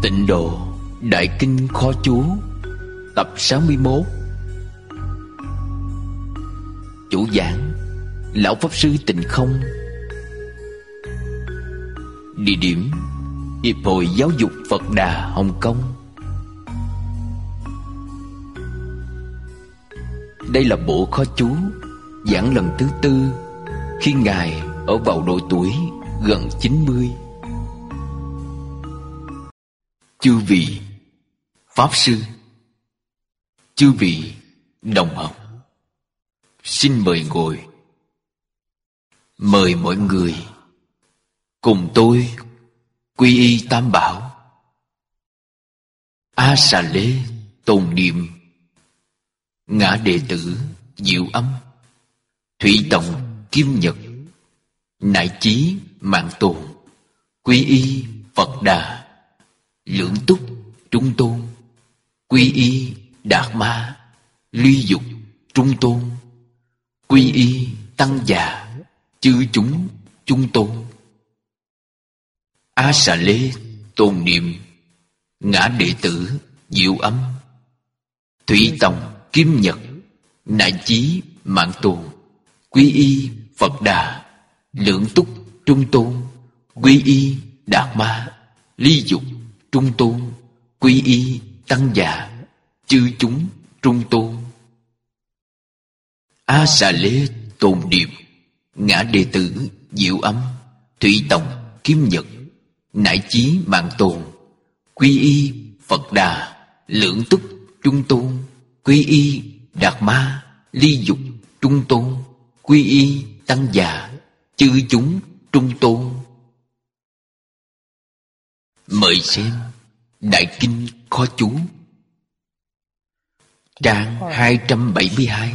Tịnh độ Đại kinh khó chú, tập 61. Chủ giảng Lão Pháp Sư Tịnh Không. Địa điểm Hiệp hội Giáo dục Phật Đà Hồng Kông. Đây là bộ khó chú giảng lần thứ 4 khi Ngài ở vào độ tuổi gần 90. Chư vị Pháp Sư, chư vị đồng học, xin mời ngồi. Mời mọi người cùng tôi quy y Tam Bảo. A Xà Lê tồn niệm, Ngã Đệ Tử Diệu Âm, Thủy Tòng Kim Nhật, Nại Chí Mạng Tồn, quy y Phật Đà, Lưỡng Túc Trung Tôn, quy y Đạt Ma, Ly Dục Trung Tôn, quy y Tăng Già, chư chúng Trung Tôn. A Xà Lê tồn niệm, Ngã Đệ Tử Diệu Âm, Thủy Tòng Kim Nhật, Nại Chí Mạng Tồn, quy y Phật Đà, Lưỡng Túc Trung Tôn, quy y Đạt Ma, Ly Dục Trung Tôn, quy y Tăng Già, chư chúng Trung Tôn. A Xà Lê tồn niệm, Ngã Đệ Tử Diệu Âm, Thủy Tòng Kim Nhật, Nại Chí Mạng Tồn, quy y Phật Đà, Lưỡng Túc Trung Tôn, quy y Đạt Ma, Ly Dục Trung Tôn, quy y Tăng Già, chư chúng Trung Tôn. Mời xem Đại Kinh Khó Chú, trang 272,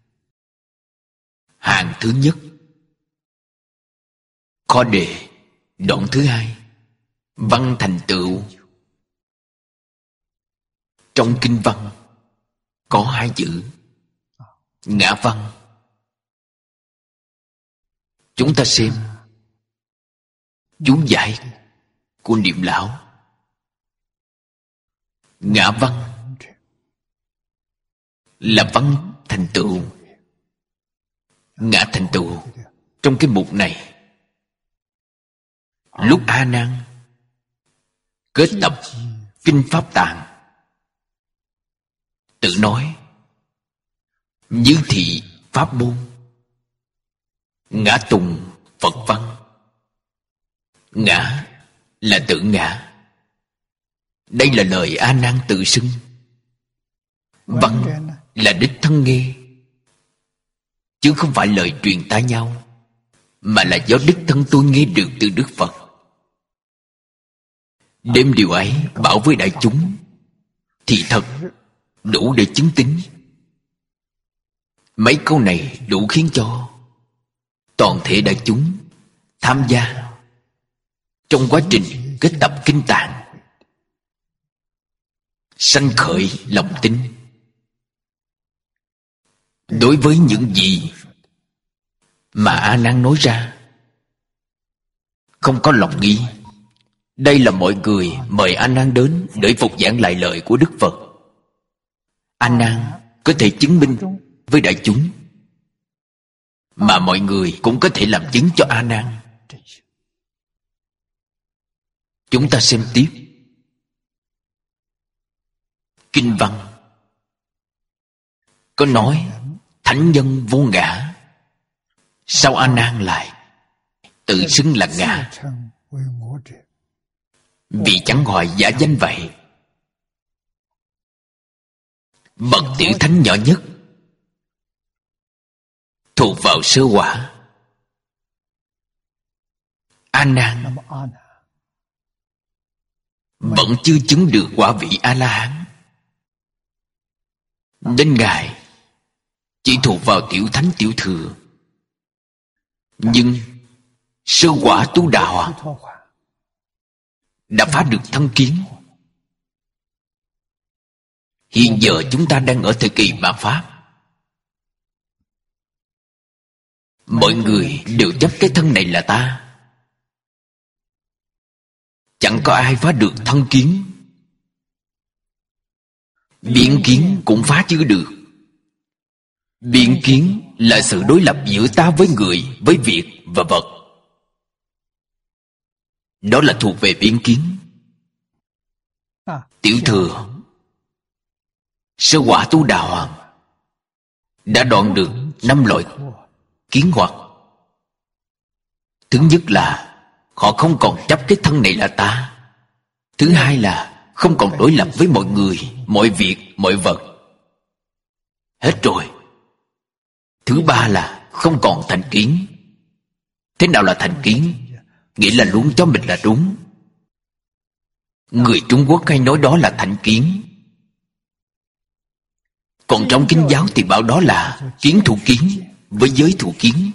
hàng thứ nhất, khó đề, đoạn thứ 2, văn thành tựu. Trong kinh văn có 2 chữ ngã văn. Chúng ta xem chú giải của Niệm Lão. Ngã văn là văn thành tựu. Ngã thành tựu trong cái mục này, lúc A Nan kết tập kinh Pháp Tạng, tự nói như thị pháp môn, ngã tùng Phật văn. Ngã là tự ngã. Đây là lời A Nan tự xưng. Văn là đích thân nghe, chứ không phải lời truyền tai nhau, mà là do đích thân tôi nghe được từ Đức Phật. Đem điều ấy bảo với đại chúng thì thật đủ để chứng tín. Mấy câu này đủ khiến cho toàn thể đại chúng tham gia trong quá trình kết tập kinh tạng, sanh khởi lòng tin. Đối với những gì mà A Nan nói ra, không có lòng nghi. Đây là mọi người mời A Nan đến để phục giảng lại lời của Đức Phật. A Nan có thể chứng minh với đại chúng, mà mọi người cũng có thể làm chứng cho A Nan. Chúng ta xem tiếp kinh văn. Có nói thánh nhân vô ngã, sao A Nan lại tự xưng là ngã? Vì chẳng hỏi giả danh vậy. Bậc tiểu thánh nhỏ nhất thuộc vào sơ quả. A Nan vẫn chưa chứng được quả vị A La Hán, đến Ngài chỉ thuộc vào tiểu thánh tiểu thừa. Nhưng sơ quả Tu Đà Hoàng đã phá được thân kiến. Hiện giờ chúng ta đang ở thời kỳ mạt Pháp. Mọi người đều chấp cái thân này là ta. Chẳng có ai phá được thân kiến Biện kiến cũng phá chưa được. Biện kiến là sự đối lập giữa ta với người, với việc và vật. Đó là thuộc về biện kiến. Tiểu thừa sơ quả tu đà hoàng đã đoạn được 5 loại kiến hoặc. Thứ nhất là họ không còn chấp cái thân này là ta. Thứ hai là không còn đối lập với mọi người, mọi việc, mọi vật. Hết rồi. Thứ ba là không còn thành kiến. Thế nào là thành kiến? Nghĩa là luôn cho mình là đúng. Người Trung Quốc hay nói đó là thành kiến. Còn trong Kinh giáo thì bảo đó là kiến thủ kiến với giới thủ kiến.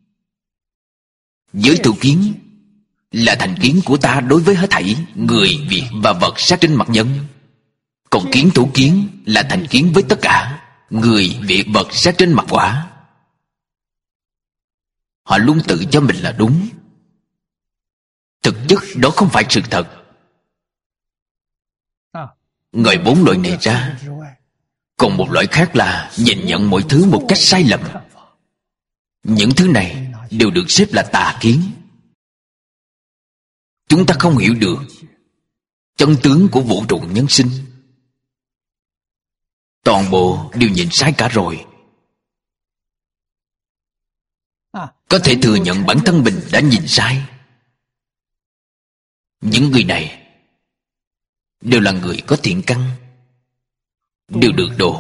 Giới thủ kiến là thành kiến của ta đối với hết thảy người, việc và vật sát trên mặt nhân. Còn kiến thủ kiến là thành kiến với tất cả người, việc, vật sát trên mặt quả. Họ luôn tự cho mình là đúng. Thực chất đó không phải sự thật. Ngoài 4 loại này ra, còn một loại khác là nhìn nhận mọi thứ một cách sai lầm. Những thứ này đều được xếp là tà kiến. Chúng ta không hiểu được chân tướng của vũ trụ nhân sinh. Toàn bộ đều nhìn sai cả rồi. Có thể thừa nhận bản thân mình đã nhìn sai. Những người này đều là người có thiện căn, đều được độ.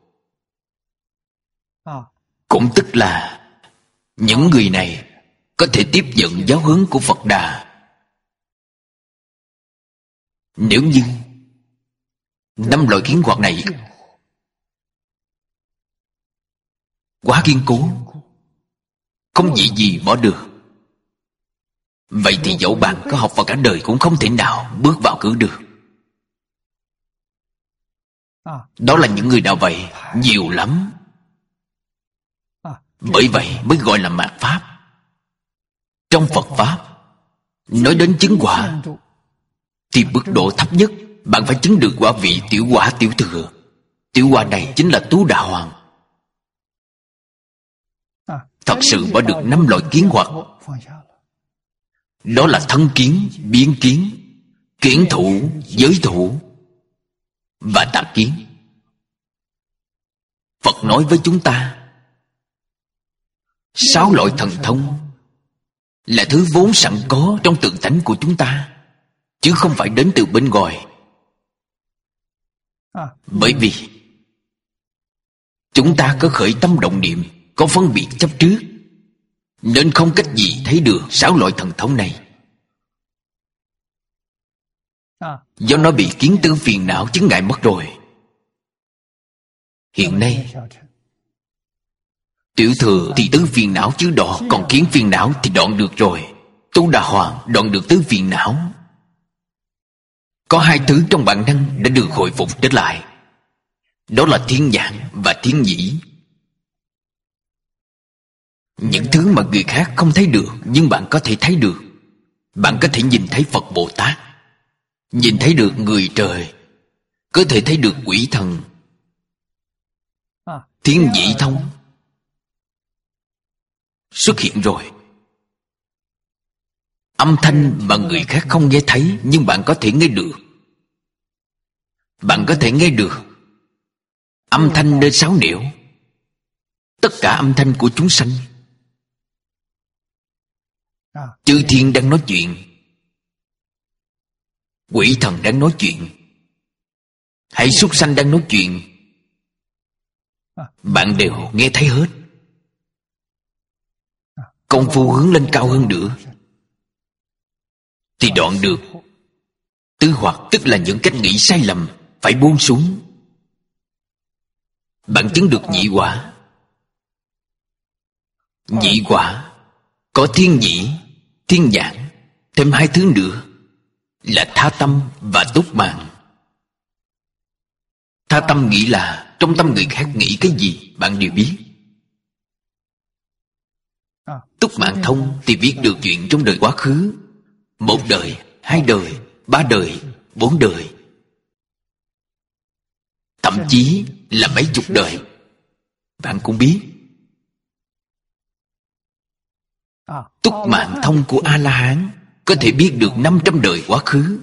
Cũng tức là những người này có thể tiếp nhận giáo huấn của Phật Đà. Nếu như 5 loại kiến hoặc này quá kiên cố, không gì gì bỏ được, vậy thì dẫu bạn có học vào cả đời cũng không thể nào bước vào cửa được. Đó là những người nào vậy? Nhiều lắm. Bởi vậy mới gọi là mạt Pháp. Trong Phật Pháp nói đến chứng quả thì mức độ thấp nhất bạn phải chứng được quả vị tiểu quả tiểu thừa. Tiểu quả này chính là Tú Đà Hoàng. Thật sự bỏ được 5 loại kiến hoặc. Đó là thân kiến, biên kiến, kiến thủ, giới thủ và tà kiến. Phật nói với chúng ta 6 loại thần thông là thứ vốn sẵn có trong tự tánh của chúng ta, chứ không phải đến từ bên ngoài. Bởi vì chúng ta có khởi tâm động niệm, có phân biệt chấp trước, nên không cách gì thấy được 6 loại thần thông này. Do nó bị kiến tư phiền não chứng ngại mất rồi. Hiện nay tiểu thừa thì tứ phiền não chưa đoạn, còn kiến phiền não thì đoạn được rồi. Tú Đà Hoàng đoạn được tứ phiền não. Có 2 thứ trong bản năng đã được hồi phục trở lại. Đó là thiên nhãn và thiên nhĩ. Những thứ mà người khác không thấy được, nhưng bạn có thể thấy được. Bạn có thể nhìn thấy Phật Bồ Tát, nhìn thấy được người trời, có thể thấy được quỷ thần. Thiên nhĩ thông xuất hiện rồi. Âm thanh mà người khác không nghe thấy, nhưng bạn có thể nghe được. Bạn có thể nghe được âm thanh nơi 6 nẻo, tất cả âm thanh của chúng sanh. Chư thiên đang nói chuyện, quỷ thần đang nói chuyện, hay súc sanh đang nói chuyện, bạn đều nghe thấy hết. Công phu hướng lên cao hơn nữa thì đoạn được tứ hoặc, tức là những cách nghĩ sai lầm phải buông xuống. Bạn chứng được nhị quả. Nhị quả có thiên nhĩ, thiên nhãn, thêm 2 thứ nữa là tha tâm và túc mạng. Tha tâm nghĩ là trong tâm người khác nghĩ cái gì bạn đều biết. Túc mạng thông thì biết được chuyện trong đời quá khứ, 1 đời, 2 đời, 3 đời, 4 đời. thậm chí là mấy chục đời. Bạn cũng biết, túc mạng thông của A-la-hán có thể biết được 500 đời quá khứ.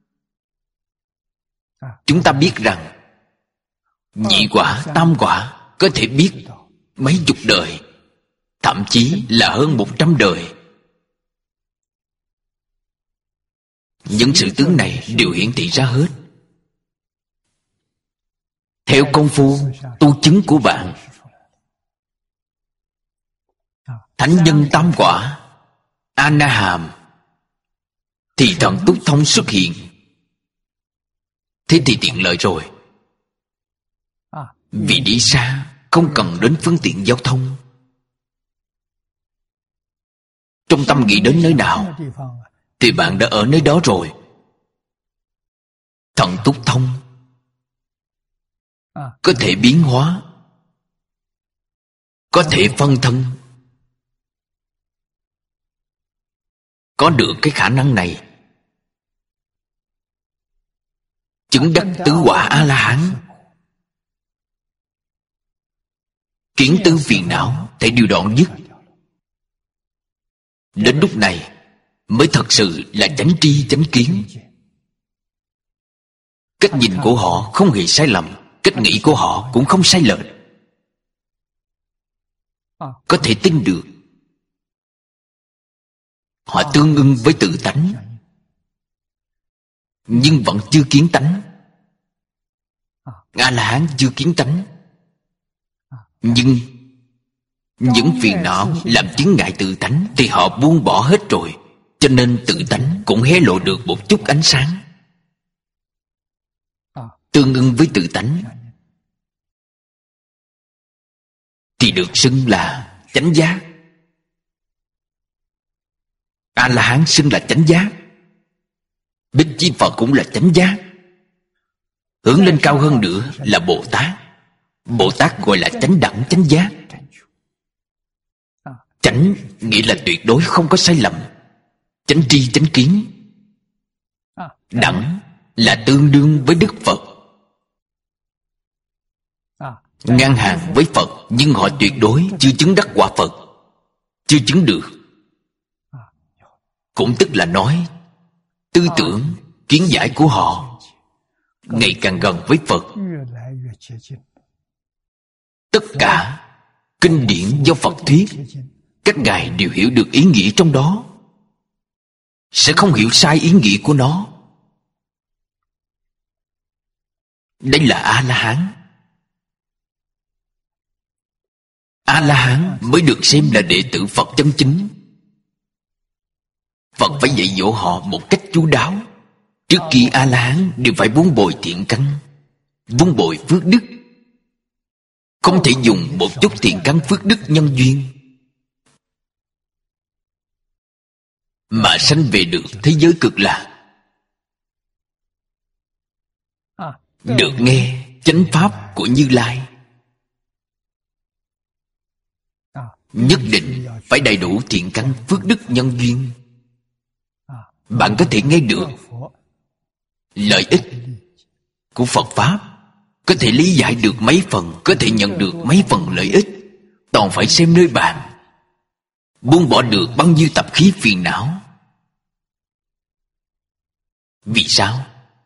Chúng ta biết rằng nhị quả, tam quả có thể biết mấy chục đời, thậm chí là hơn 100 đời. Những sự tướng này đều hiển thị ra hết. Theo công phu tu chứng của bạn, thánh nhân tam quả, A-na-hàm, thì thần túc thông xuất hiện. Thế thì tiện lợi rồi. Vì đi xa, không cần đến phương tiện giao thông. Trong tâm nghĩ đến nơi nào thì bạn đã ở nơi đó rồi. Thần túc thông có thể biến hóa, có thể phân thân. Có được cái khả năng này, chứng đắc tứ quả A-la-hán, kiến tư phiền não thể đều đoạn dứt. Đến lúc này mới thật sự là chánh tri chánh kiến. Cách nhìn của họ không hề sai lầm, cách nghĩ của họ cũng không sai lệch. Có thể tin được. Họ tương ưng với tự tánh, nhưng vẫn chưa kiến tánh. A-la-hán chưa kiến tánh, nhưng những phiền não làm chướng ngại tự tánh thì họ buông bỏ hết rồi. Cho nên tự tánh cũng hé lộ được một chút ánh sáng. Tương ưng với tự tánh thì được xưng là chánh giác. A-la-hán xưng là chánh giác. Bích Chi Phật cũng là chánh giác. Hướng lên cao hơn nữa là Bồ Tát. Bồ Tát gọi là chánh đẳng chánh giác. Chánh nghĩa là tuyệt đối không có sai lầm, chánh tri chánh kiến. Đẳng là tương đương với Đức Phật, ngang hàng với Phật, nhưng họ tuyệt đối chưa chứng đắc quả Phật, chưa chứng được. Cũng tức là nói tư tưởng, kiến giải của họ ngày càng gần với Phật. Tất cả kinh điển do Phật thuyết, các ngài đều hiểu được ý nghĩa trong đó, sẽ không hiểu sai ý nghĩa của nó. Đây là A-la-hán. A-la-hán mới được xem là đệ tử Phật chân chính. Phật phải dạy dỗ họ một cách chu đáo. Trước khi A-la-hán đều phải vun bồi thiện căn, vun bồi phước đức. Không thể dùng một chút thiện căn phước đức nhân duyên mà sanh về được thế giới cực lạc, được nghe chánh pháp của Như Lai. Nhất định phải đầy đủ thiện căn phước đức nhân duyên, bạn có thể nghe được lợi ích của Phật Pháp, có thể lý giải được mấy phần, có thể nhận được mấy phần lợi ích. Toàn phải xem nơi bạn buông bỏ được bao nhiêu tập khí phiền não. Vì sao?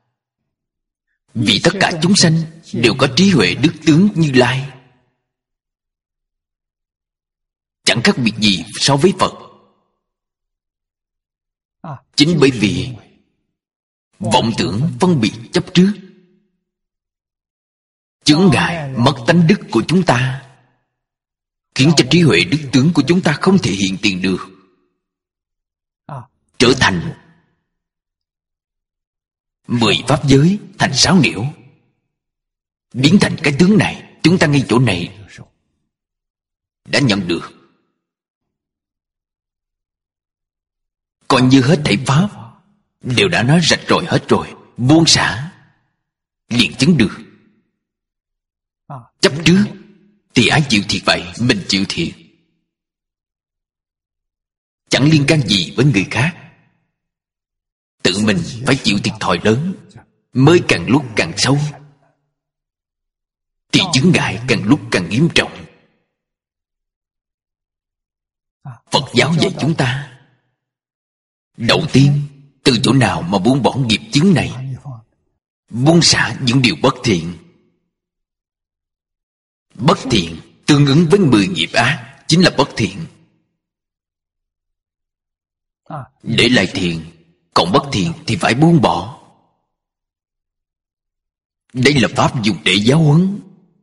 Vì tất cả chúng sanh đều có trí huệ đức tướng Như Lai, chẳng khác biệt gì so với Phật. Chính bởi vì vọng tưởng phân biệt chấp trước, chướng ngại mất tánh đức của chúng ta, khiến cho trí huệ đức tướng của chúng ta không thể hiện tiền được, trở thành 10 pháp giới thành 6 nẻo, biến thành cái tướng này. Chúng ta ngay chỗ này đã nhận được, coi như hết thảy pháp đều đã nói rạch ròi hết rồi, buông xả liền chứng được. Chấp trước thì ai chịu thiệt vậy? Mình chịu thiệt, chẳng liên can gì với người khác. Tự mình phải chịu thiệt thòi lớn, mới càng lúc càng sâu. thì chướng ngại càng lúc càng nghiêm trọng. Phật giáo dạy chúng ta, đầu tiên từ chỗ nào mà buông bỏ nghiệp chướng này, buông xả những điều bất thiện. Bất thiện tương ứng với 10 nghiệp ác, chính là bất thiện. Để lại thiện, còn bất thiện thì phải buông bỏ. Đây là pháp dùng để giáo huấn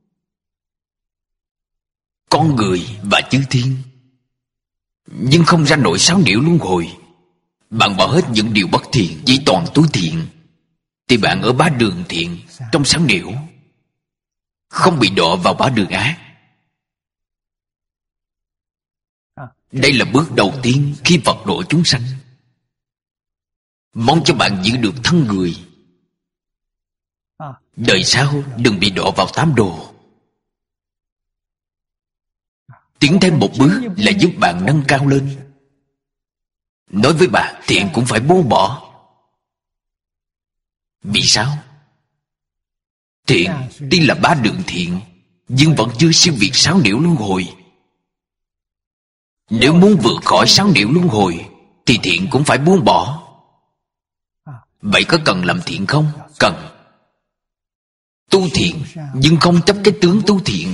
con người và chư thiên. Nhưng không ra nổi 6 nẻo luân hồi. Bạn bỏ hết những điều bất thiện, chỉ toàn túi thiện, thì bạn ở bá đường thiện, trong 6 nẻo, không bị đọa vào bá đường ác. Đây là bước đầu tiên khi Phật độ chúng sanh. Mong cho bạn giữ được thân người, đời sau đừng bị đọa vào 8 đồ. Tiến thêm một bước là giúp bạn nâng cao lên. Nói với bạn, thiện cũng phải buông bỏ. Vì sao? Thiện tuy là bá đường thiện, nhưng vẫn chưa siêu việt 6 nẻo luân hồi. Nếu muốn vượt khỏi 6 nẻo luân hồi, thì thiện cũng phải buông bỏ. Vậy có cần làm thiện không? Cần. Tu thiện, nhưng không chấp cái tướng tu thiện.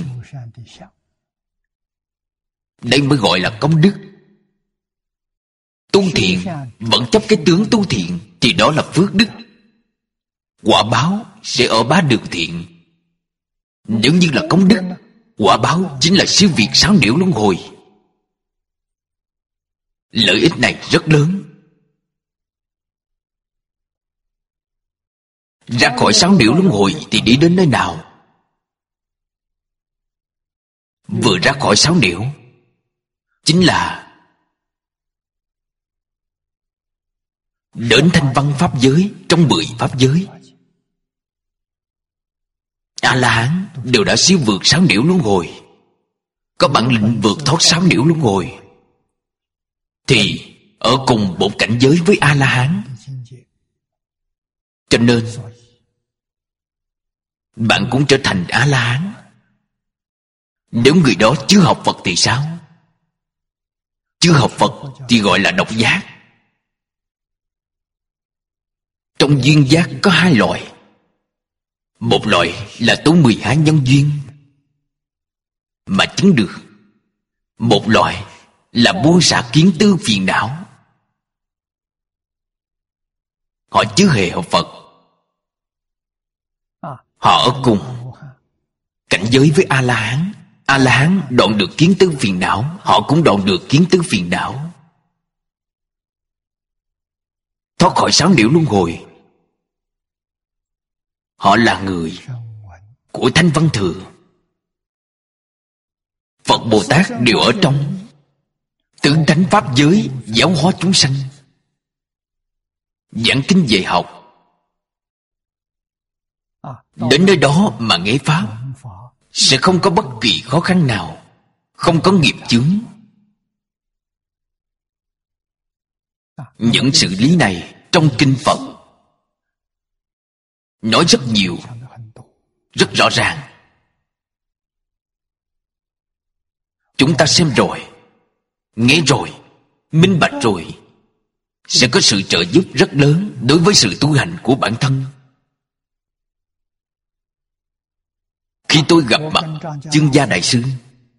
Đây mới gọi là công đức. Tu thiện vẫn chấp cái tướng tu thiện, thì đó là phước đức. Quả báo sẽ ở bá đường thiện. Nếu như là công đức, quả báo chính là siêu việt 6 nẻo luân hồi. Lợi ích này rất lớn. Ra khỏi 6 nẻo luân hồi thì đi đến nơi nào? Vừa ra khỏi 6 nẻo chính là đến thanh văn pháp giới, trong 10 pháp giới. A-la-hán đều đã siêu vượt 6 nẻo luân hồi, có bản lĩnh vượt thoát 6 nẻo luân hồi, thì ở cùng một cảnh giới với A-la-hán. Cho nên bạn cũng trở thành A-la-hán. Nếu người đó chưa học Phật thì sao? Chưa học Phật thì gọi là độc giác. Trong duyên giác có 2 loại. Một loại là tốn 12 nhân duyên mà chứng được. Một loại là buông xả kiến tư phiền não. Họ chưa hề học Phật, họ ở cùng cảnh giới với A-la-hán. A-la-hán đoạn được kiến tư phiền não, họ cũng đoạn được kiến tư phiền não, thoát khỏi 6 nẻo luân hồi. Họ là người của Thanh Văn Thừa. Phật Bồ Tát đều ở trong tứ thánh pháp giới giáo hóa chúng sanh, giảng kinh dạy học. Đến nơi đó mà nghe pháp sẽ không có bất kỳ khó khăn nào, không có nghiệp chướng. Những sự lý này trong kinh Phật nói rất nhiều, rất rõ ràng. Chúng ta xem rồi, nghe rồi, minh bạch rồi, sẽ có sự trợ giúp rất lớn đối với sự tu hành của bản thân. Khi tôi gặp mặt Chương Gia Đại Sư,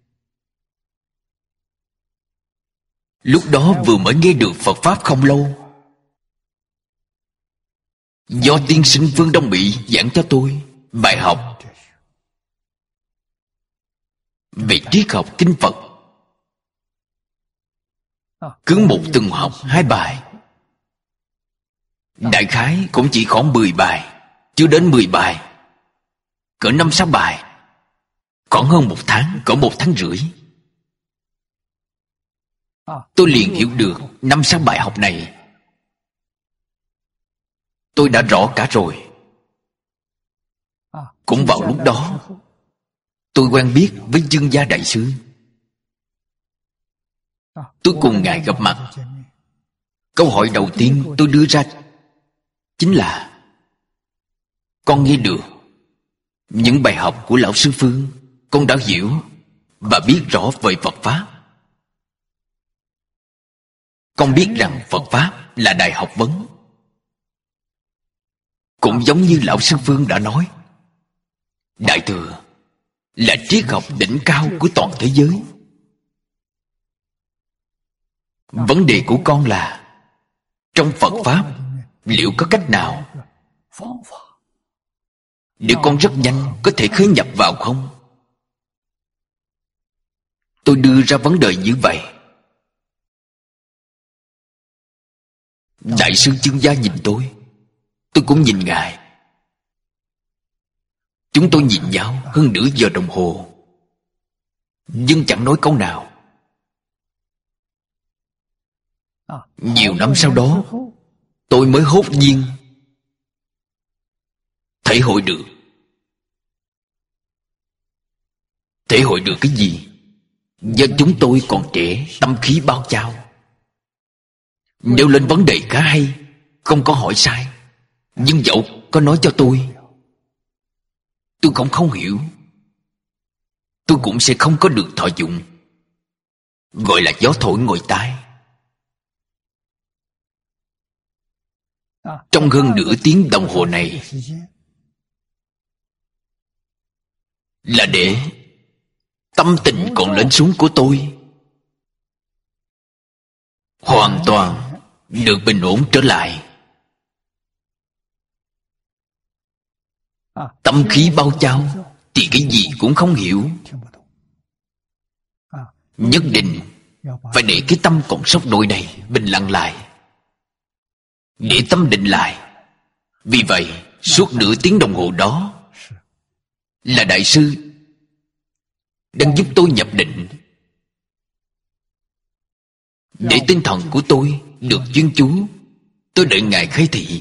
lúc đó vừa mới nghe được Phật Pháp không lâu, do tiên sinh Phương Đông Mỹ giảng cho tôi bài học về triết học kinh Phật. Cứ một tuần học 2 bài, đại khái cũng chỉ khoảng 10 bài, chưa đến 10 bài, cỡ 5-6 bài, khoảng hơn 1 tháng, cỡ 1 tháng rưỡi. Tôi liền hiểu được 5-6 bài học này tôi đã rõ cả rồi. Cũng vào lúc đó tôi quen biết với Chương Gia Đại Sư. Tôi cùng Ngài gặp mặt. Câu hỏi đầu tiên tôi đưa ra chính là: con nghe được Những bài học của Lão Sư Phương con đã hiểu và biết rõ về Phật Pháp. Con biết rằng Phật Pháp là đại học vấn. Cũng giống như Lão Sư Phương đã nói, Đại Thừa là triết học đỉnh cao của toàn thế giới. Vấn đề của con là trong Phật Pháp liệu có cách nào để con rất nhanh có thể khởi nhập vào không? Tôi đưa ra vấn đề như vậy. Đại sư Chương Gia nhìn tôi cũng nhìn ngài. Chúng tôi nhìn nhau hơn nửa giờ đồng hồ, nhưng chẳng nói câu nào. Nhiều năm sau đó, tôi mới hốt nhiên thể hội được. Thể hội được cái gì? Do chúng tôi còn trẻ, tâm khí bao trao, nêu lên vấn đề khá hay, không có hỏi sai. Nhưng dẫu có nói cho tôi không hiểu, tôi cũng sẽ không có được thọ dụng. Gọi là gió thổi ngoài tai. Trong hơn nửa tiếng đồng hồ này là để tâm tình còn lên xuống của tôi hoàn toàn được bình ổn trở lại. Tâm khí bao trao thì cái gì cũng không hiểu. Nhất định phải để cái tâm còn sốc nổi này bình lặng lại, để tâm định lại. Vì vậy suốt nửa tiếng đồng hồ đó là Đại sư đang giúp tôi nhập định, để tinh thần của tôi được chuyên chú. Tôi đợi ngài khai thị.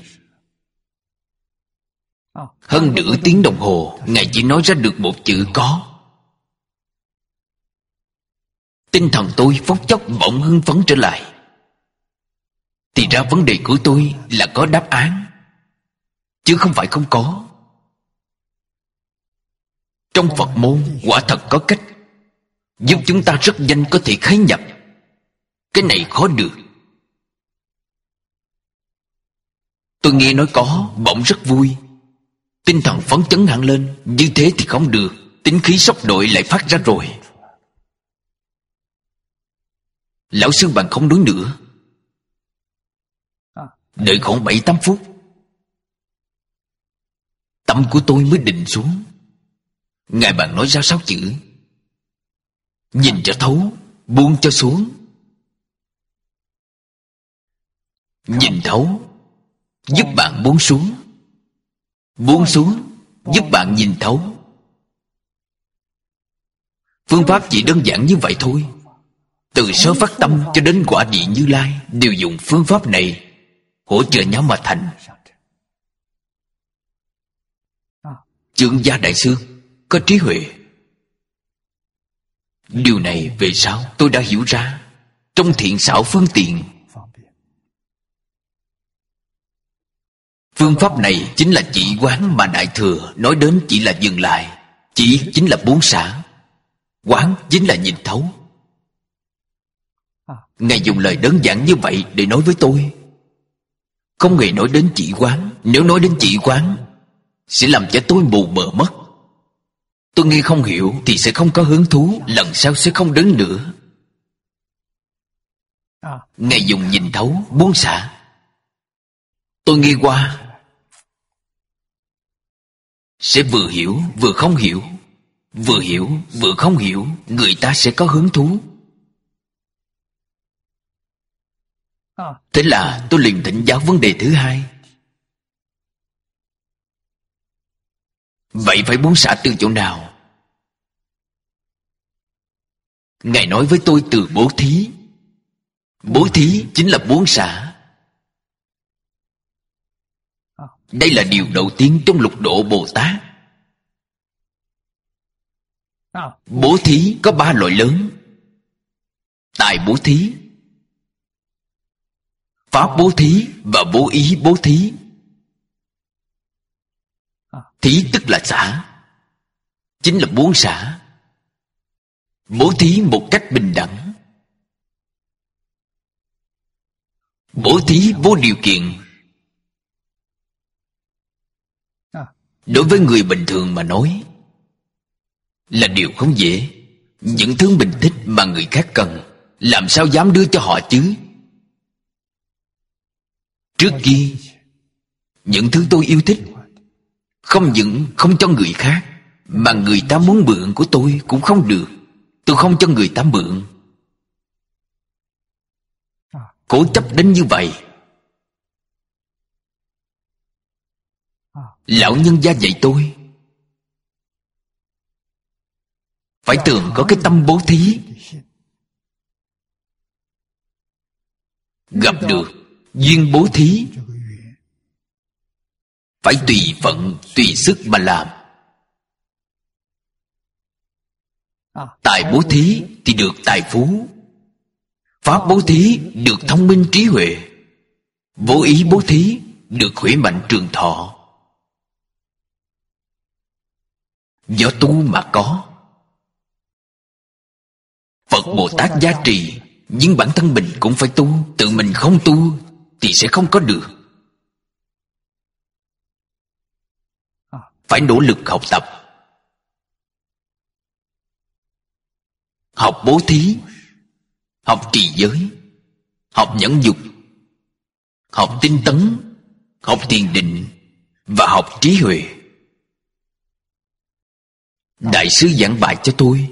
Hơn nửa tiếng đồng hồ, ngài chỉ nói ra được một chữ có. Tinh thần tôi phút chốc bỗng hưng phấn trở lại. Thì ra vấn đề của tôi là có đáp án, chứ không phải không có. Trong Phật môn quả thật có cách giúp chúng ta rất nhanh có thể khái nhập. Cái này khó được. Tôi nghe nói có, bỗng rất vui. Tinh thần phấn chấn hẳn lên. Như thế thì không được, tính khí sốc nổi lại phát ra rồi. Lão sư bạn không nói nữa. Đợi khoảng 7-8 phút, tâm của tôi mới định xuống. Ngài bạn nói ra 6 chữ: nhìn cho thấu, buông cho xuống. Nhìn thấu giúp bạn buông xuống, buông xuống giúp bạn nhìn thấu. Phương pháp chỉ đơn giản như vậy thôi. Từ sơ phát tâm cho đến quả địa Như Lai đều dùng phương pháp này hỗ trợ nhau mà thành. Chương Gia Đại sư có trí huệ. Điều này về sau tôi đã hiểu ra. Trong thiện xảo phương tiện, phương pháp này chính là chỉ quán mà Đại Thừa nói đến chỉ là dừng lại. Chỉ chính là buông xả, quán chính là nhìn thấu. Ngài dùng lời đơn giản như vậy để nói với tôi, không hề nói đến chỉ quán. Nếu nói đến chỉ quán sẽ làm cho tôi mù mờ mất. Tôi nghe không hiểu thì sẽ không có hứng thú, lần sau sẽ không đến nữa. Ngài dùng nhìn thấu, buông xả. Tôi nghe qua sẽ vừa hiểu vừa không hiểu, vừa hiểu vừa không hiểu. Người ta sẽ có hứng thú. Thế là tôi liền thỉnh giáo vấn đề thứ hai. Vậy phải buông xả từ chỗ nào? Ngài nói với tôi từ bố thí. Bố thí chính là buông xả. Đây là điều đầu tiên trong lục độ Bồ Tát. Bố thí có 3 loại lớn: tài bố thí, pháp bố thí và vô ý bố thí. Thí tức là xả, chính là buông xả, bố thí một cách bình đẳng, bố thí vô điều kiện. Đối với người bình thường mà nói là điều không dễ. Những thứ mình thích mà người khác cần, làm sao dám đưa cho họ chứ? Trước kia, những thứ tôi yêu thích không những không cho người khác, mà người ta muốn mượn của tôi cũng không được. Tôi không cho người ta mượn. Cố chấp đến như vậy. Lão nhân gia dạy tôi phải thường có cái tâm bố thí. Gặp được duyên bố thí, phải tùy phận, tùy sức mà làm. Tài bố thí thì được tài phú, pháp bố thí được thông minh trí huệ, vô ý bố thí được khỏe mạnh trường thọ. Do tu mà có. Phật Bồ Tát gia trì, nhưng bản thân mình cũng phải tu. Tự mình không tu thì sẽ không có được. Phải nỗ lực học tập, học bố thí, học trì giới, học nhẫn dục, học tinh tấn, học thiền định và học trí huệ. Đại sư giảng bài cho tôi,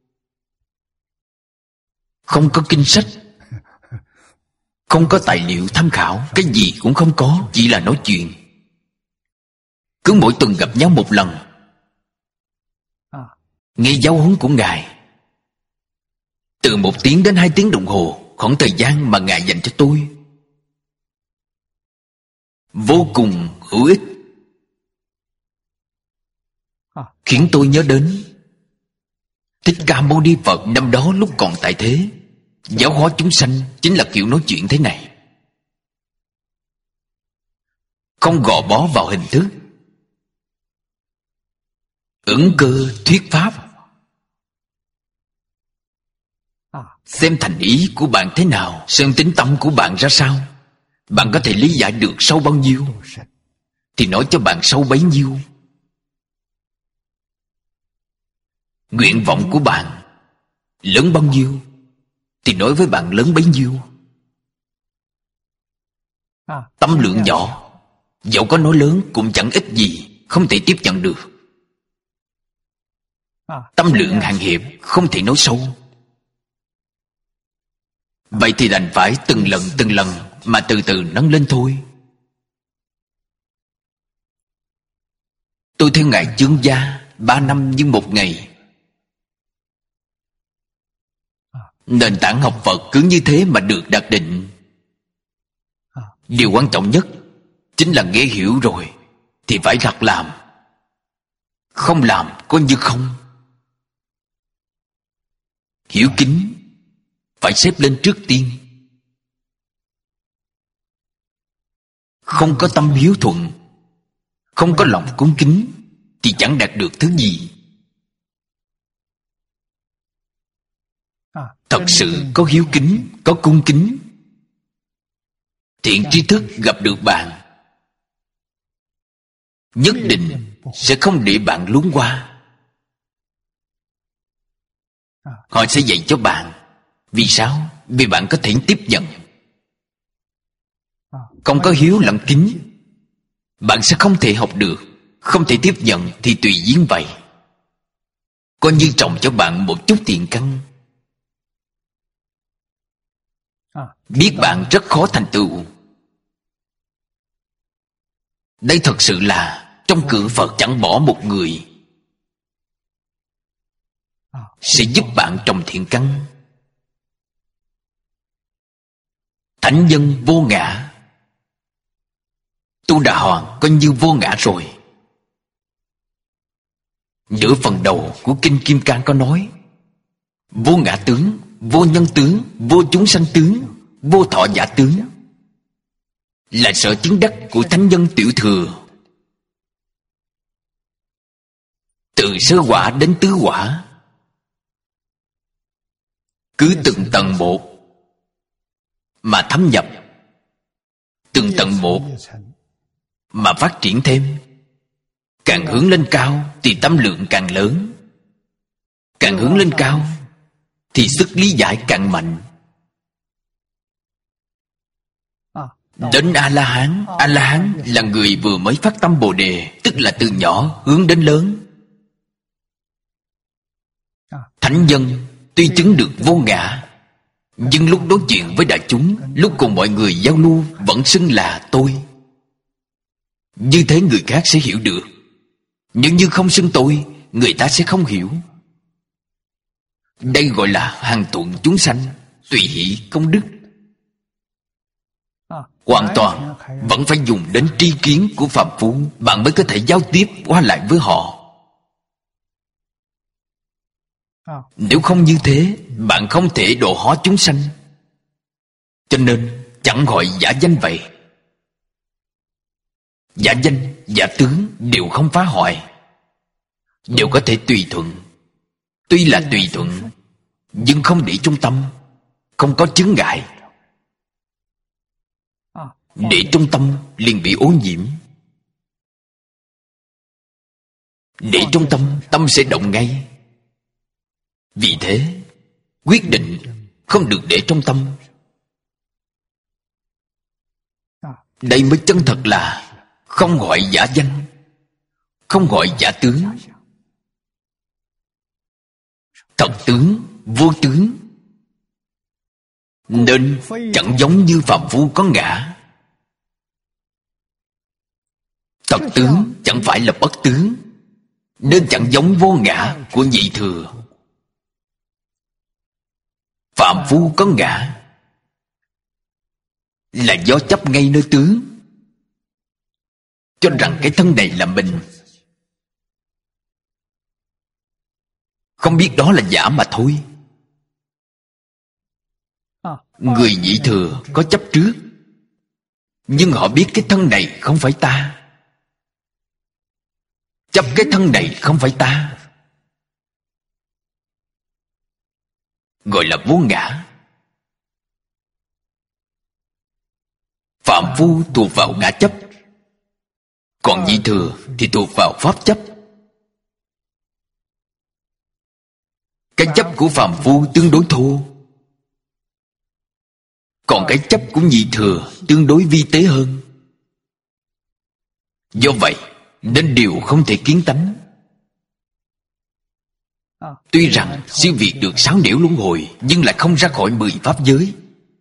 không có kinh sách, không có tài liệu tham khảo, cái gì cũng không có, chỉ là nói chuyện. Cứ mỗi tuần gặp nhau một lần, nghe giáo huấn của Ngài. Từ 1 tiếng đến 2 tiếng đồng hồ, khoảng thời gian mà Ngài dành cho tôi vô cùng hữu ích, khiến tôi nhớ đến Thích Ca Mâu Ni Phật năm đó lúc còn tại thế. Giáo hóa chúng sanh chính là kiểu nói chuyện thế này, không gò bó vào hình thức, ứng cơ thuyết pháp. Xem thành ý của bạn thế nào, xem tính tâm của bạn ra sao. Bạn có thể lý giải được sâu bao nhiêu thì nói cho bạn sâu bấy nhiêu. Nguyện vọng của bạn lớn bao nhiêu thì nói với bạn lớn bấy nhiêu. Tâm lượng nhỏ, dẫu có nói lớn cũng chẳng ích gì, không thể tiếp nhận được. Tâm lượng hạn hẹp, không thể nói sâu. Vậy thì đành phải từng lần mà từ từ nâng lên thôi. Tôi theo Ngài Chương Gia 3 năm như một ngày. Nền tảng học Phật cứ như thế mà được đặt định. Điều quan trọng nhất chính là nghe hiểu rồi thì phải thật làm. Không làm coi như không. Hiểu kính phải xếp lên trước tiên. Không có tâm hiếu thuận, không có lòng cung kính thì chẳng đạt được thứ gì. Thật sự có hiếu kính, có cung kính, thiện tri thức gặp được bạn, nhất định sẽ không để bạn luống qua. Họ sẽ dạy cho bạn. Vì sao? Vì bạn có thể tiếp nhận. Không có hiếu lẫn kính, bạn sẽ không thể học được. Không thể tiếp nhận thì tùy duyên vậy. Coi như trồng cho bạn một chút thiện căn. Biết bạn rất khó thành tựu. Đây thật sự là trong cửa Phật chẳng bỏ một người sẽ giúp bạn trồng thiện căn. Thánh nhân vô ngã, Tu Đà Hoàng coi như vô ngã rồi. Nửa phần đầu của Kinh Kim Cang có nói: vô ngã tướng, vô nhân tướng, vô chúng sanh tướng, vô thọ giả tướng, là sở chứng đắc của thánh nhân tiểu thừa. Tự từ sơ quả đến tứ quả, cứ từng tầng một mà thâm nhập, từng tầng một mà phát triển thêm. Càng hướng lên cao thì tâm lượng càng lớn, càng hướng lên cao thì sức lý giải càng mạnh. Đến A-la-hán, A-la-hán là người vừa mới phát tâm Bồ Đề, tức là từ nhỏ hướng đến lớn. Thánh nhân tuy chứng được vô ngã, nhưng lúc đối chuyện với đại chúng, lúc cùng mọi người giao lưu vẫn xưng là tôi. Như thế người khác sẽ hiểu được. Nhưng như không xưng tôi, người ta sẽ không hiểu. Đây gọi là hàng thuận chúng sanh, tùy hỷ công đức. Hoàn toàn vẫn phải dùng đến tri kiến của phàm phu, bạn mới có thể giao tiếp qua lại với họ. Nếu không như thế, bạn không thể độ hóa chúng sanh. Cho nên chẳng gọi giả danh vậy. Giả danh, giả tướng đều không phá hoại, đều có thể tùy thuận. Tuy là tùy thuận, nhưng không để trung tâm, không có chướng ngại. Để trung tâm liền bị ô nhiễm. Để trung tâm, tâm sẽ động ngay. Vì thế, quyết định không được để trong tâm. Đây mới chân thật là không gọi giả danh, không gọi giả tướng. Thật tướng, vô tướng. Nên chẳng giống như phàm phu có ngã. Thật tướng chẳng phải là bất tướng, nên chẳng giống vô ngã của nhị thừa. Phàm phu có ngã là do chấp ngay nơi tướng, cho rằng cái thân này là mình, không biết đó là giả mà thôi. Người nhị thừa có chấp trước, nhưng họ biết cái thân này không phải ta. Chấp cái thân này không phải ta, gọi là vô ngã. Phạm phu thuộc vào ngã chấp, còn nhị thừa thì thuộc vào pháp chấp. Cái chấp của phàm phu tương đối thô, còn cái chấp của nhị thừa tương đối vi tế hơn. Do vậy nên điều không thể kiến tánh. Tuy rằng siêu việt được 6 nẻo luân hồi, nhưng lại không ra khỏi 10 pháp giới.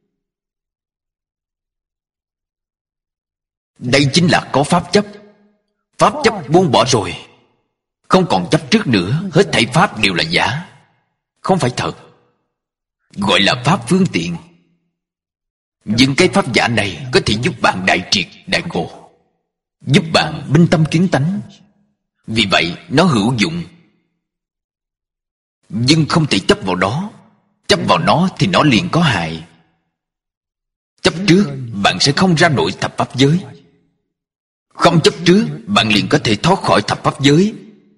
Đây chính là có pháp chấp. Pháp chấp buông bỏ rồi, không còn chấp trước nữa. Hết thảy pháp đều là giả, không phải thật, gọi là pháp phương tiện. Nhưng cái pháp giả này có thể giúp bạn đại triệt đại ngộ, giúp bạn minh tâm kiến tánh. Vì vậy nó hữu dụng. Nhưng không thể chấp vào đó. Chấp vào nó thì nó liền có hại. Chấp trước bạn sẽ không ra nổi thập pháp giới. Không chấp trước bạn liền có thể thoát khỏi thập pháp giới.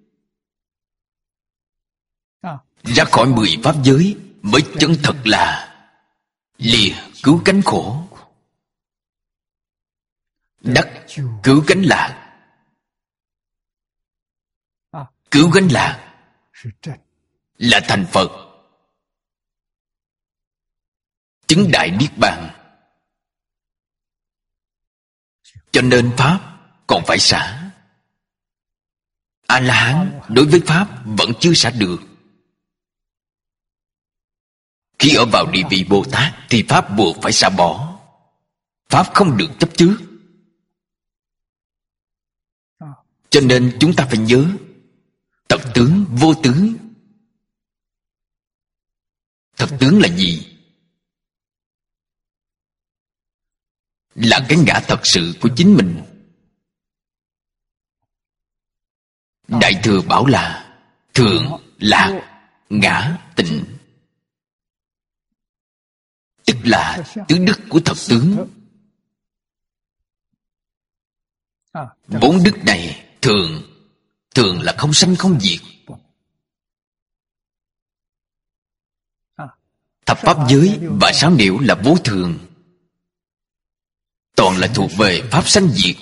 Ra khỏi 10 pháp giới mới chân thật là lìa cứu cánh khổ, đắc cứu cánh lạc. Cứu cánh lạc là thành Phật, chứng đại niết bàn. Cho nên pháp còn phải xả. A-la-hán đối với pháp vẫn chưa xả được. Khi ở vào địa vị Bồ Tát thì pháp buộc phải xả bỏ. Pháp không được chấp trước. Cho nên chúng ta phải nhớ thật tướng, vô tướng. Thật tướng là gì? Là cái ngã thật sự của chính mình. Đại thừa bảo là thượng, lạc, ngã, tịnh, tức là tứ đức của thật tướng. 4 đức này thường là không sanh không diệt, thập pháp giới và sáu nẻo là vô thường, toàn là thuộc về pháp sanh diệt.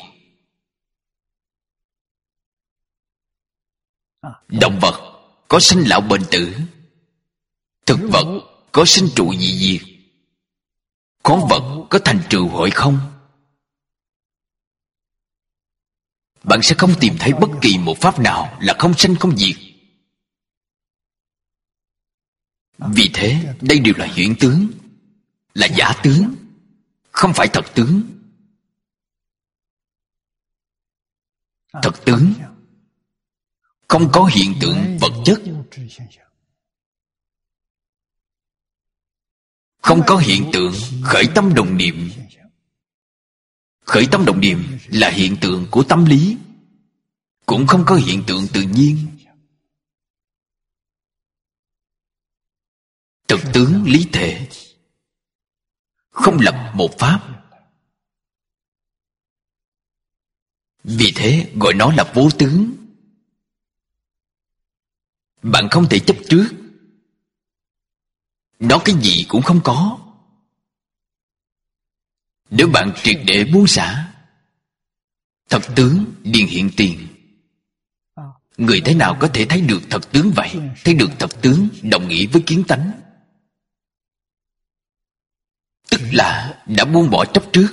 Động vật có sanh lão bệnh tử, thực vật có sinh trụ dị diệt, khoáng vật có thành trừ hội không. Bạn sẽ không tìm thấy bất kỳ một pháp nào là không sanh không diệt. Vì thế đây đều là huyễn tướng, là giả tướng, không phải thật tướng. Thật tướng không có hiện tượng vật chất, không có hiện tượng khởi tâm đồng niệm. Khởi tâm động niệm là hiện tượng của tâm lý, cũng không có hiện tượng tự nhiên. Thực tướng lý thể, không lập một pháp. Vì thế gọi nó là vô tướng. Bạn không thể chấp trước. Nó cái gì cũng không có. Nếu bạn triệt để buông xả, thật tướng liền hiện tiền. Người thế nào có thể thấy được thật tướng vậy? Thấy được thật tướng đồng nghĩa với kiến tánh, tức là đã buông bỏ chấp trước.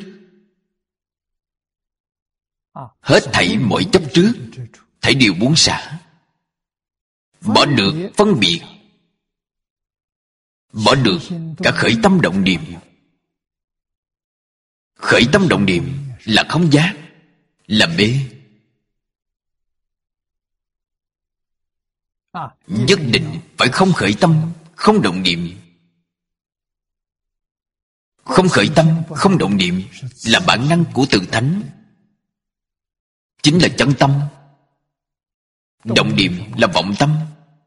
Hết thảy mọi chấp trước, thảy đều buông xả. Bỏ được phân biệt, bỏ được cả khởi tâm động niệm. Khởi tâm động niệm là không giác, là mê. Nhất định phải không khởi tâm, không động niệm. Không khởi tâm, không động niệm là bản năng của tự tánh, chính là chân tâm. Động niệm là vọng tâm.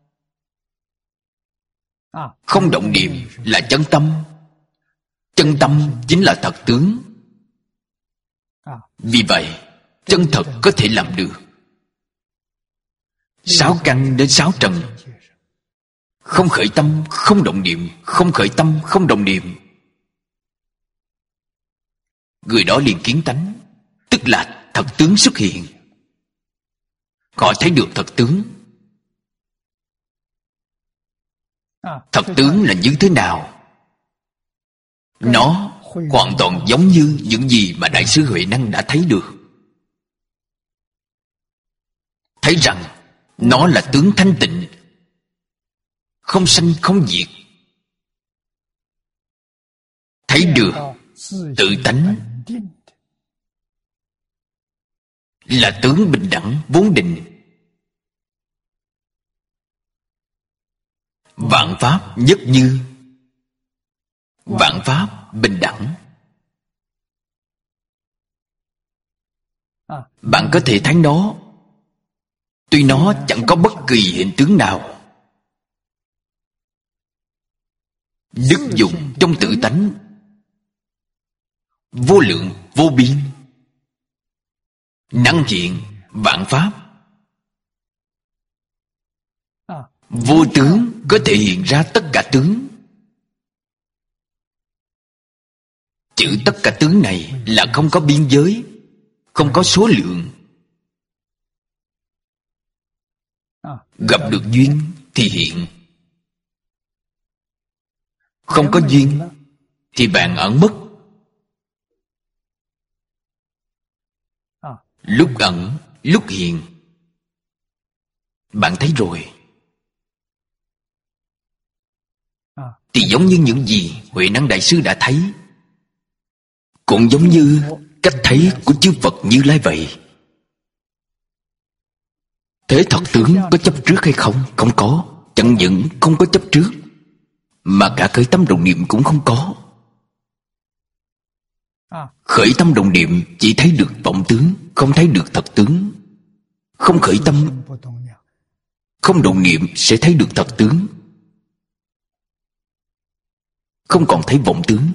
Không động niệm là chân tâm. Chân tâm chính là thật tướng. Vì vậy chân thật có thể làm được. Sáu căn đến sáu trần, không khởi tâm, không động niệm. Không khởi tâm, không động niệm, người đó liền kiến tánh, tức là thật tướng xuất hiện. Họ thấy được thật tướng. Thật tướng là như thế nào? Nó hoàn toàn giống như những gì mà Đại sư Huệ Năng đã thấy được. Thấy rằng nó là tướng thanh tịnh, không sanh không diệt. Thấy được tự tánh là tướng bình đẳng vốn định. Vạn pháp nhất như, vạn pháp bình đẳng. Bạn có thể thấy nó, tuy nó chẳng có bất kỳ hiện tướng nào. Đức dụng trong tự tánh vô lượng vô biên, năng hiện vạn pháp. Vô tướng có thể hiện ra tất cả tướng. Chữ tất cả tướng này là không có biên giới, không có số lượng. Gặp được duyên thì hiện, không có duyên thì bạn ẩn mất. Lúc ẩn, lúc hiện. Bạn thấy rồi. Thì giống như những gì Huệ Năng Đại Sư đã thấy, cũng giống như cách thấy của chư Phật Như Lai vậy. Thế thật tướng có chấp trước hay không? Không có. Chẳng những không có chấp trước, mà cả khởi tâm đồng niệm cũng không có. Khởi tâm đồng niệm chỉ thấy được vọng tướng, không thấy được thật tướng. Không khởi tâm, không đồng niệm sẽ thấy được thật tướng. Không còn thấy vọng tướng.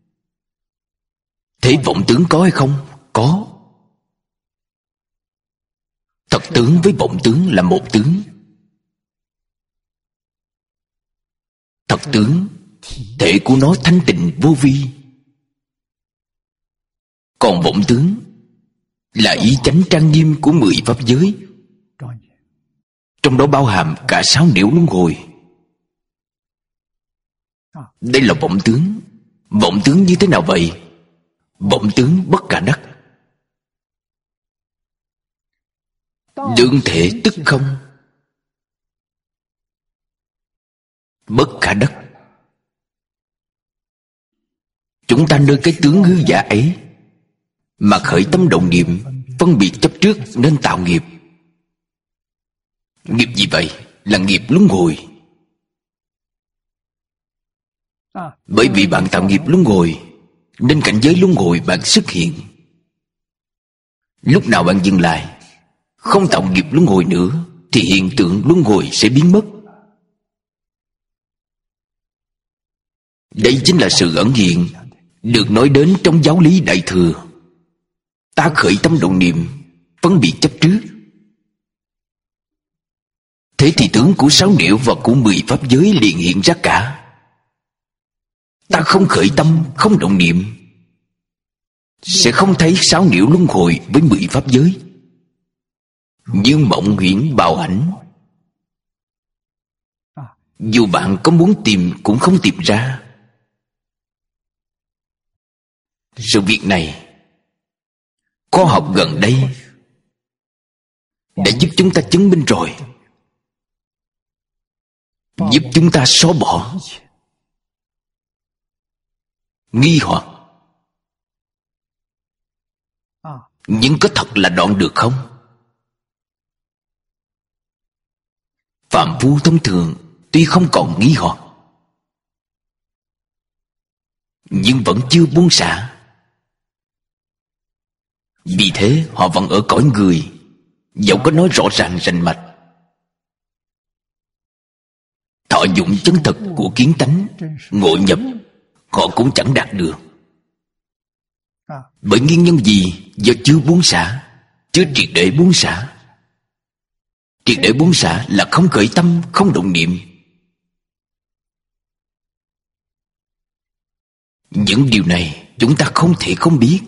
Thế vọng tướng có hay không? Có. Thật tướng với vọng tướng là một tướng. Thật tướng thể của nó thanh tịnh vô vi. Còn vọng tướng là ý chánh trang nghiêm của 10 pháp giới, trong đó bao hàm cả 6 nẻo luân hồi. Đây là vọng tướng. Vọng tướng như thế nào vậy? Vọng tướng bất khả đắc. Đương thể tức không. Bất khả đắc. Chúng ta nơi cái tướng hư giả ấy mà khởi tâm động niệm, phân biệt chấp trước nên tạo nghiệp. Nghiệp gì vậy? Là nghiệp luân hồi. Bởi vì bạn tạo nghiệp luân hồi, nên cảnh giới luân hồi bạn xuất hiện. Lúc nào bạn dừng lại, không tạo nghiệp luân hồi nữa, thì hiện tượng luân hồi sẽ biến mất. Đây chính là sự ẩn hiện được nói đến trong giáo lý Đại Thừa. Ta khởi tâm động niệm, phân biệt chấp trước. Thế thì tướng của 6 nẻo và của 10 pháp giới liền hiện ra cả. Ta không khởi tâm, không động niệm, sẽ không thấy 6 nẻo luân hồi với 10 pháp giới. Như mộng huyễn bào ảnh, dù bạn có muốn tìm cũng không tìm ra. Sự việc này, khoa học gần đây đã giúp chúng ta chứng minh rồi, giúp chúng ta xóa bỏ nghi hoặc. Nhưng có thật là đoạn được không? Phạm phu thông thường tuy không còn nghi hoặc, nhưng vẫn chưa buông xả. Vì thế họ vẫn ở cõi người, dẫu có nói rõ ràng rành mạch. Thọ dụng chân thật của kiến tánh, ngộ nhập, họ cũng chẳng đạt được. Bởi nguyên nhân gì? Do chưa buông xả, chưa triệt để buông xả. Triệt để buông xả là không khởi tâm, không động niệm. Những điều này chúng ta không thể không biết.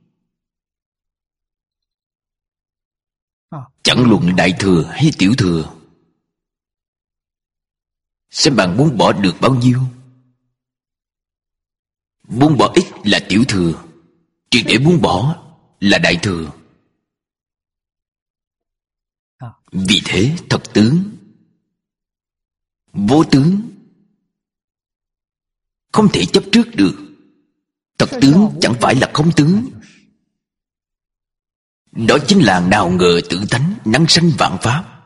Chẳng luận Đại Thừa hay Tiểu Thừa, xem bạn buông bỏ được bao nhiêu. Buông bỏ ít là Tiểu Thừa, triệt để buông bỏ là Đại Thừa. Vì thế thật tướng, vô tướng không thể chấp trước được. Thật tướng chẳng phải là không tướng. Đó chính là nào ngờ tự tánh năng sanh vạn pháp.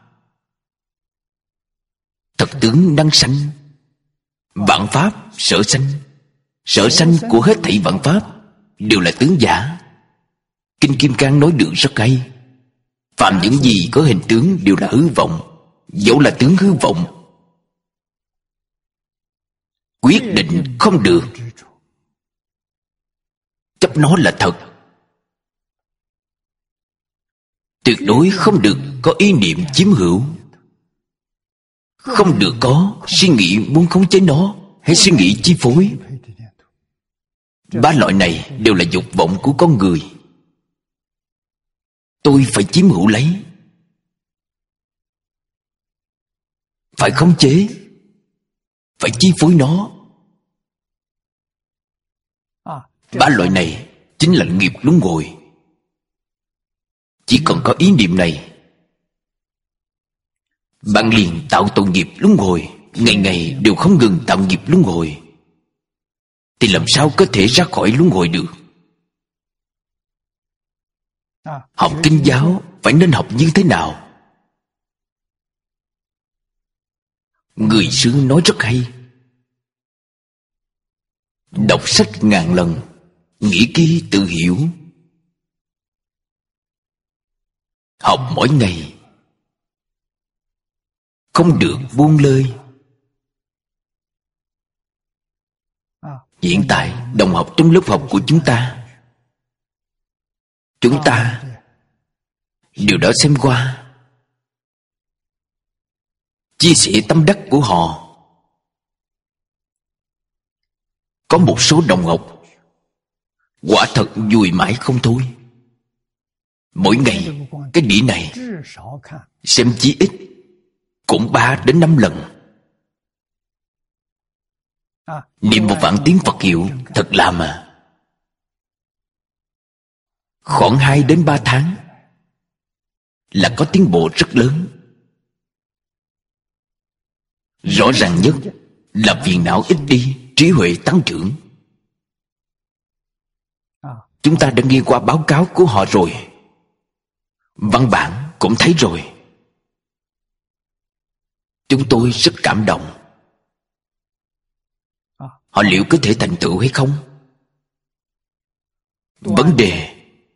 Thật tướng năng sanh vạn pháp, sở sanh. Sở sanh của hết thảy vạn pháp đều là tướng giả. Kinh Kim Cang nói được rất hay. Phạm những gì có hình tướng đều là hư vọng. Dẫu là tướng hư vọng, quyết định không được chấp nó là thật. Tuyệt đối không được có ý niệm chiếm hữu. Không được có suy nghĩ muốn khống chế nó, hay suy nghĩ chi phối. Ba loại này đều là dục vọng của con người. Tôi phải chiếm hữu lấy, phải khống chế, phải chi phối nó. Ba loại này chính là nghiệp luân hồi. Chỉ cần có ý niệm này, bạn liền tạo tội nghiệp luân hồi. Ngày ngày đều không ngừng tạo nghiệp luân hồi, thì làm sao có thể ra khỏi luân hồi được? Học kinh giáo phải nên học như thế nào? Người xưa nói rất hay: đọc sách ngàn lần, nghĩ kỹ tự hiểu. Học mỗi ngày, không được buông lơi. Hiện tại đồng học trong lớp học của chúng ta đều đã xem qua, chia sẻ tâm đắc của họ. Có một số đồng học quả thật vui mãi không thôi. Mỗi ngày cái đĩa này xem chí ít cũng 3 đến 5 lần. Niệm một vạn tiếng Phật hiệu thật là mà. Khoảng 2 đến 3 tháng là có tiến bộ rất lớn. Rõ ràng nhất là phiền não ít đi, trí huệ tăng trưởng. Chúng ta đã nghe qua báo cáo của họ rồi, văn bản cũng thấy rồi. Chúng tôi rất cảm động. Họ liệu có thể thành tựu hay không? Vấn đề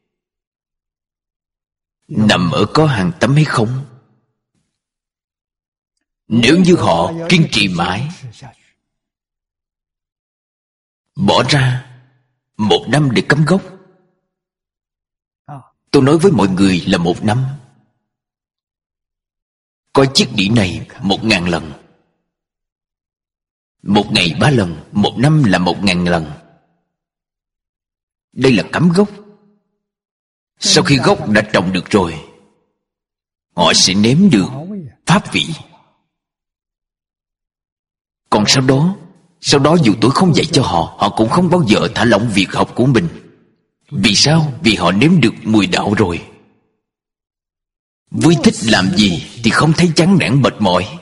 nằm ở có hàng tấm hay không. Nếu như họ kiên trì mãi, bỏ ra 1 năm để cắm gốc. Tôi nói với mọi người là 1 năm. Coi chiếc đĩa này 1000 lần. 1 ngày 3 lần, 1 năm là 1000 lần. Đây là cắm gốc. Sau khi gốc đã trồng được rồi, họ sẽ nếm được pháp vị. Còn sau đó dù tôi không dạy cho họ, họ cũng không bao giờ thả lỏng việc học của mình. Vì sao? Vì họ nếm được mùi đạo rồi. Vui thích làm gì thì không thấy chán nản mệt mỏi.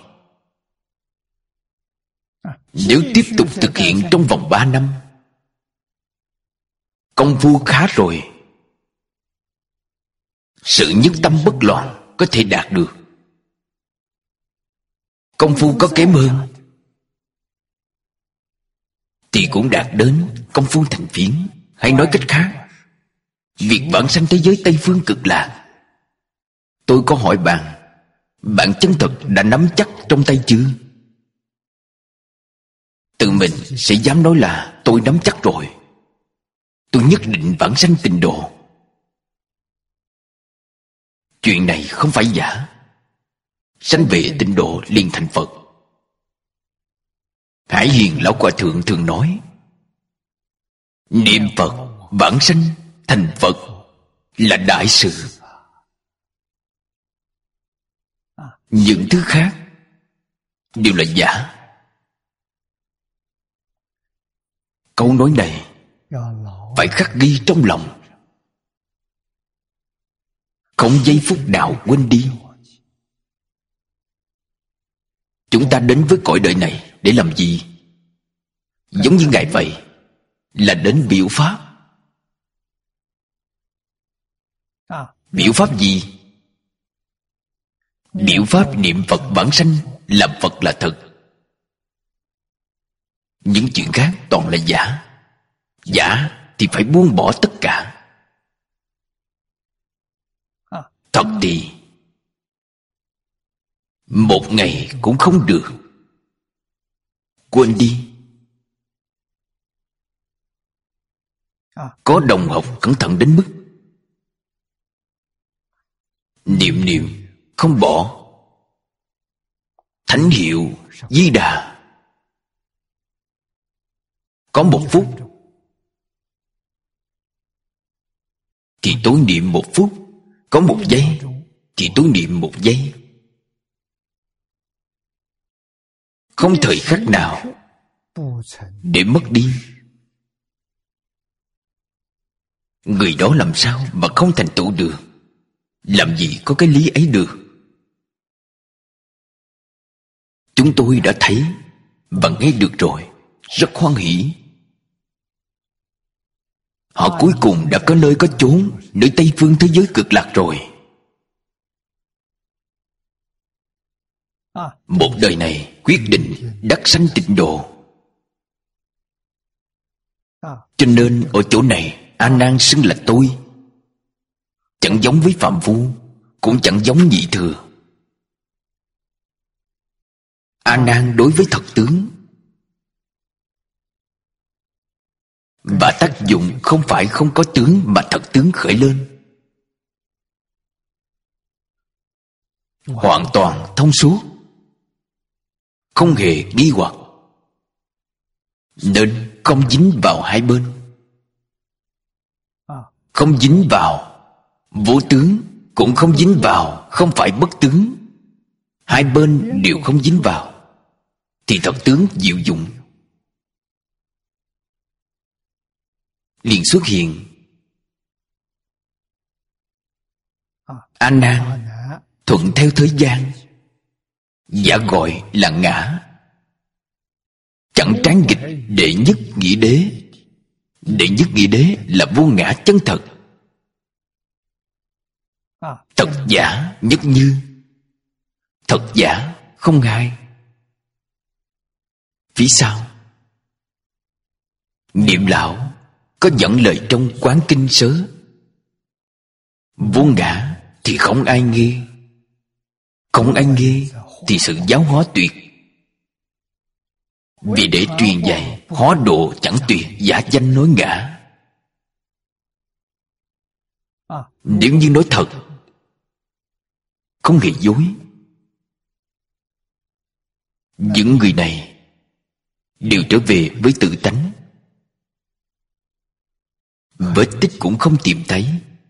Nếu tiếp tục thực hiện trong vòng 3 năm, công phu khá rồi, sự nhất tâm bất loạn có thể đạt được. Công phu có kém hơn thì cũng đạt đến công phu thành phiến. Hay nói cách khác, việc vãng sanh thế giới Tây Phương Cực Lạc. Tôi có hỏi bạn chân thật đã nắm chắc trong tay chưa? Tự mình sẽ dám nói là tôi nắm chắc rồi. Tôi nhất định vãng sanh tịnh độ. Chuyện này không phải giả. Sanh về tịnh độ liền thành Phật. Hải Hiền Lão Hòa Thượng thường nói, niệm Phật vãng sanh thành Phật là đại sự. Những thứ khác đều là giả. Câu nói này phải khắc ghi trong lòng, không giây phút nào quên đi. Chúng ta đến với cõi đời này để làm gì? Giống như Ngài vậy, là đến biểu pháp. Biểu pháp gì? Biểu pháp niệm Phật vãng sanh, làm Phật là thật. Những chuyện khác toàn là giả. Giả thì phải buông bỏ tất cả. Thật thì 1 ngày cũng không được. Quên đi. Có đồng học cẩn thận đến mức niệm không bỏ thánh hiệu Di Đà. Có 1 phút thì tối niệm 1 phút. Có 1 giây thì tối niệm 1 giây. Không thời khắc nào để mất đi. Người đó làm sao mà không thành tựu được? Làm gì có cái lý ấy được? Chúng tôi đã thấy và nghe được rồi, rất hoan hỷ. Họ cuối cùng đã có nơi có chốn, nơi Tây Phương thế giới Cực Lạc rồi. Một đời này quyết định đắc sanh tịnh độ. Cho nên ở chỗ này A Nan xưng là tôi. Chẳng giống với phàm phu, cũng chẳng giống nhị thừa. A Nan đối với thật tướng, và tác dụng không phải không có tướng mà thật tướng khởi lên. Hoàn toàn thông suốt, không hề nghi hoặc. Nên không dính vào hai bên. Không dính vào vô tướng, cũng không dính vào không phải bất tướng. Hai bên đều không dính vào, thì thật tướng diệu dụng liền xuất hiện. A Nan thuận theo thế gian, giả gọi là ngã. Chẳng tráng nghịch đệ nhất nghĩa đế. Đệ nhất nghĩa đế là vô ngã chân thật. Thật giả nhất như. Thật giả không hai. Phía sau Niệm lão có dẫn lời trong Quán Kinh Sớ: vô ngã thì không ai nghe, không ai nghe thì sự giáo hóa tuyệt. Vì để truyền dạy hóa độ chẳng tuyệt, giả danh nói ngã. Nếu như nói thật, không hề dối, những người này đều trở về với tự tánh, vết tích cũng không tìm thấy.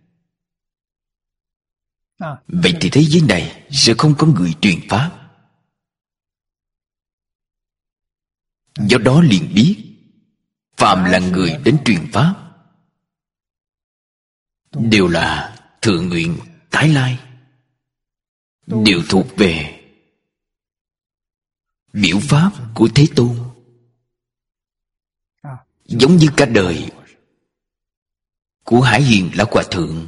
Vậy thì thế giới này sẽ không có người truyền pháp. Do đó liền biết, phàm là người đến truyền pháp đều là thượng nguyện tái lai, đều thuộc về biểu pháp của Thế Tôn. Giống như cả đời của Hải Hiền Lão Hòa Thượng,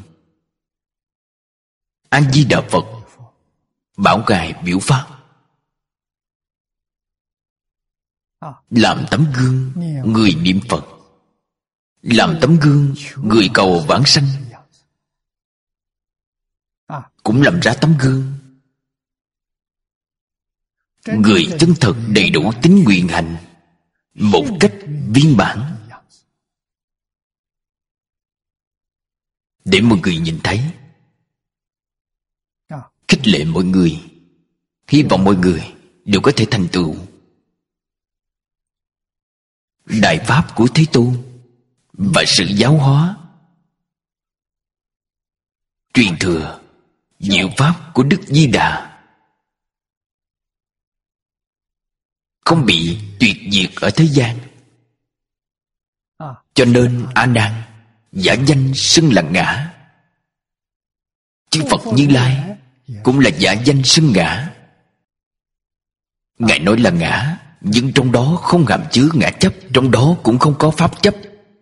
A Di Đà Phật bảo ngài biểu pháp, làm tấm gương người niệm Phật, làm tấm gương người cầu vãng sanh, cũng làm ra tấm gương người chân thật đầy đủ tín nguyện hành một cách viên mãn, để mọi người nhìn thấy, khích lệ mọi người, hy vọng mọi người đều có thể thành tựu đại pháp của Thế Tôn và sự giáo hóa, truyền thừa diệu pháp của Đức Di Đà, không bị tuyệt diệt ở thế gian. Cho nên A Nan giả danh xưng là ngã, chư Phật Như Lai cũng là giả danh xưng ngã. Ngài nói là ngã, nhưng trong đó không hàm chứa ngã chấp, trong đó cũng không có pháp chấp.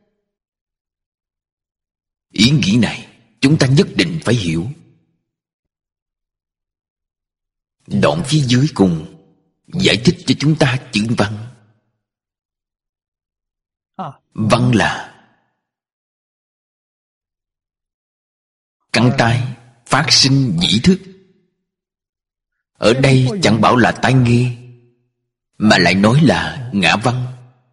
Ý nghĩ này chúng ta nhất định phải hiểu. Đoạn phía dưới cùng giải thích cho chúng ta chữ văn. Văn là căn tai phát sinh dĩ thức. Ở đây chẳng bảo là tai nghe, mà lại nói là ngã văn,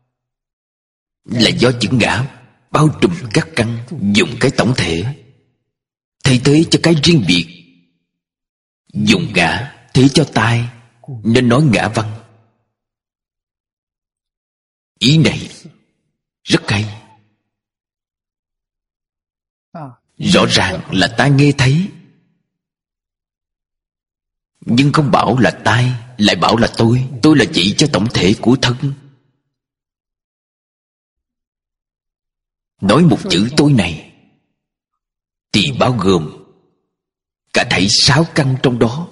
là do chữ ngã bao trùm các căn, dùng cái tổng thể thay thế cho cái riêng biệt. Dùng ngã thế cho tai, nên nói ngã văn. Ý này rất hay. Rõ ràng là tai nghe thấy, nhưng không bảo là tai, lại bảo là tôi là chỉ cho tổng thể của thân. Nói một chữ tôi này thì bao gồm cả thảy 6 căn trong đó.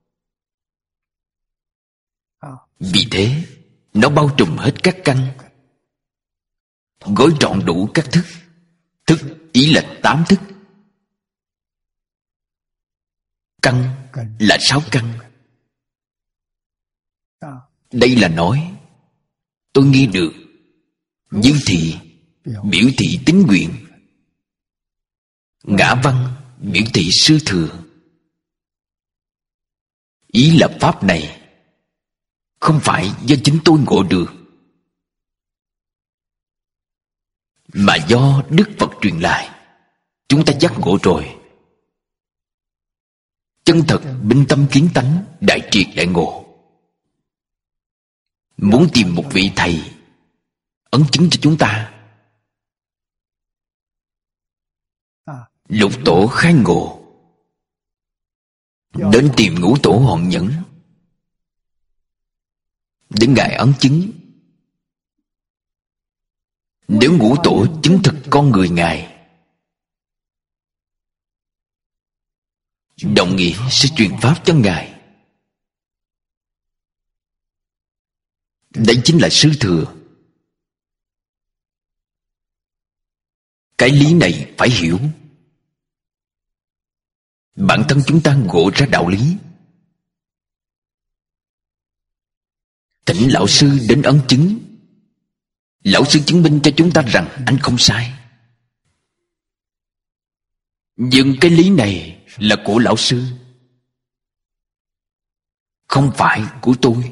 Vì thế nó bao trùm hết các căn, gói trọn đủ các thức. Thức ý là 8 thức, căn là 6 căn. Đây là nói tôi nghe được, như thị biểu thị tín nguyện, ngã văn biểu thị sư thừa. Ý là pháp này không phải do chính tôi ngộ được, mà do Đức Phật truyền lại. Chúng ta giác ngộ rồi, chân thật minh tâm kiến tánh, đại triệt đại ngộ. Muốn tìm một vị thầy ấn chứng cho chúng ta. Lục tổ khai ngộ, đến tìm ngũ tổ Hòn Nhẫn để ngài ấn chứng. Nếu ngũ tổ chứng thực con người ngài, đồng nghĩa sẽ truyền pháp cho ngài. Đây chính là sư thừa. Cái lý này phải hiểu. Bản thân chúng ta ngộ ra đạo lý, thỉnh lão sư đến ấn chứng. Lão sư chứng minh cho chúng ta rằng anh không sai. Nhưng cái lý này là của lão sư, không phải của tôi.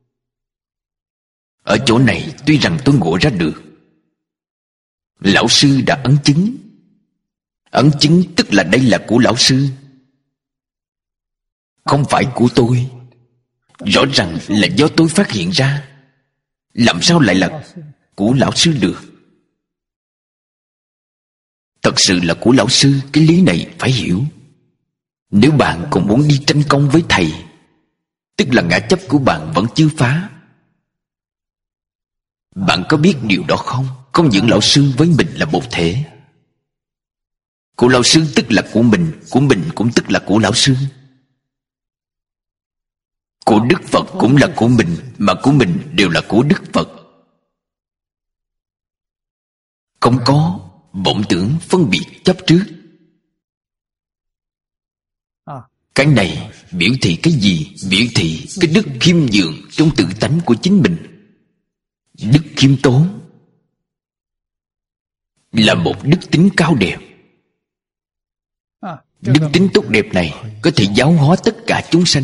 Ở chỗ này tuy rằng tôi ngộ ra được, lão sư đã ấn chứng. Ấn chứng tức là đây là của lão sư, không phải của tôi. Rõ ràng là do tôi phát hiện ra, làm sao lại là của lão sư được? Thật sự là của lão sư, cái lý này phải hiểu. Nếu bạn còn muốn đi tranh công với thầy, tức là ngã chấp của bạn vẫn chưa phá. Bạn có biết điều đó không? Không những lão sư với mình là một thể. Của lão sư tức là của mình cũng tức là của lão sư. Của Đức Phật cũng là của mình, mà của mình đều là của Đức Phật. Không có vọng tưởng phân biệt chấp trước. Cái này biểu thị cái gì? Biểu thị cái đức khiêm nhường trong tự tánh của chính mình. Đức khiêm tốn là một đức tính cao đẹp. Đức tính tốt đẹp này có thể giáo hóa tất cả chúng sanh.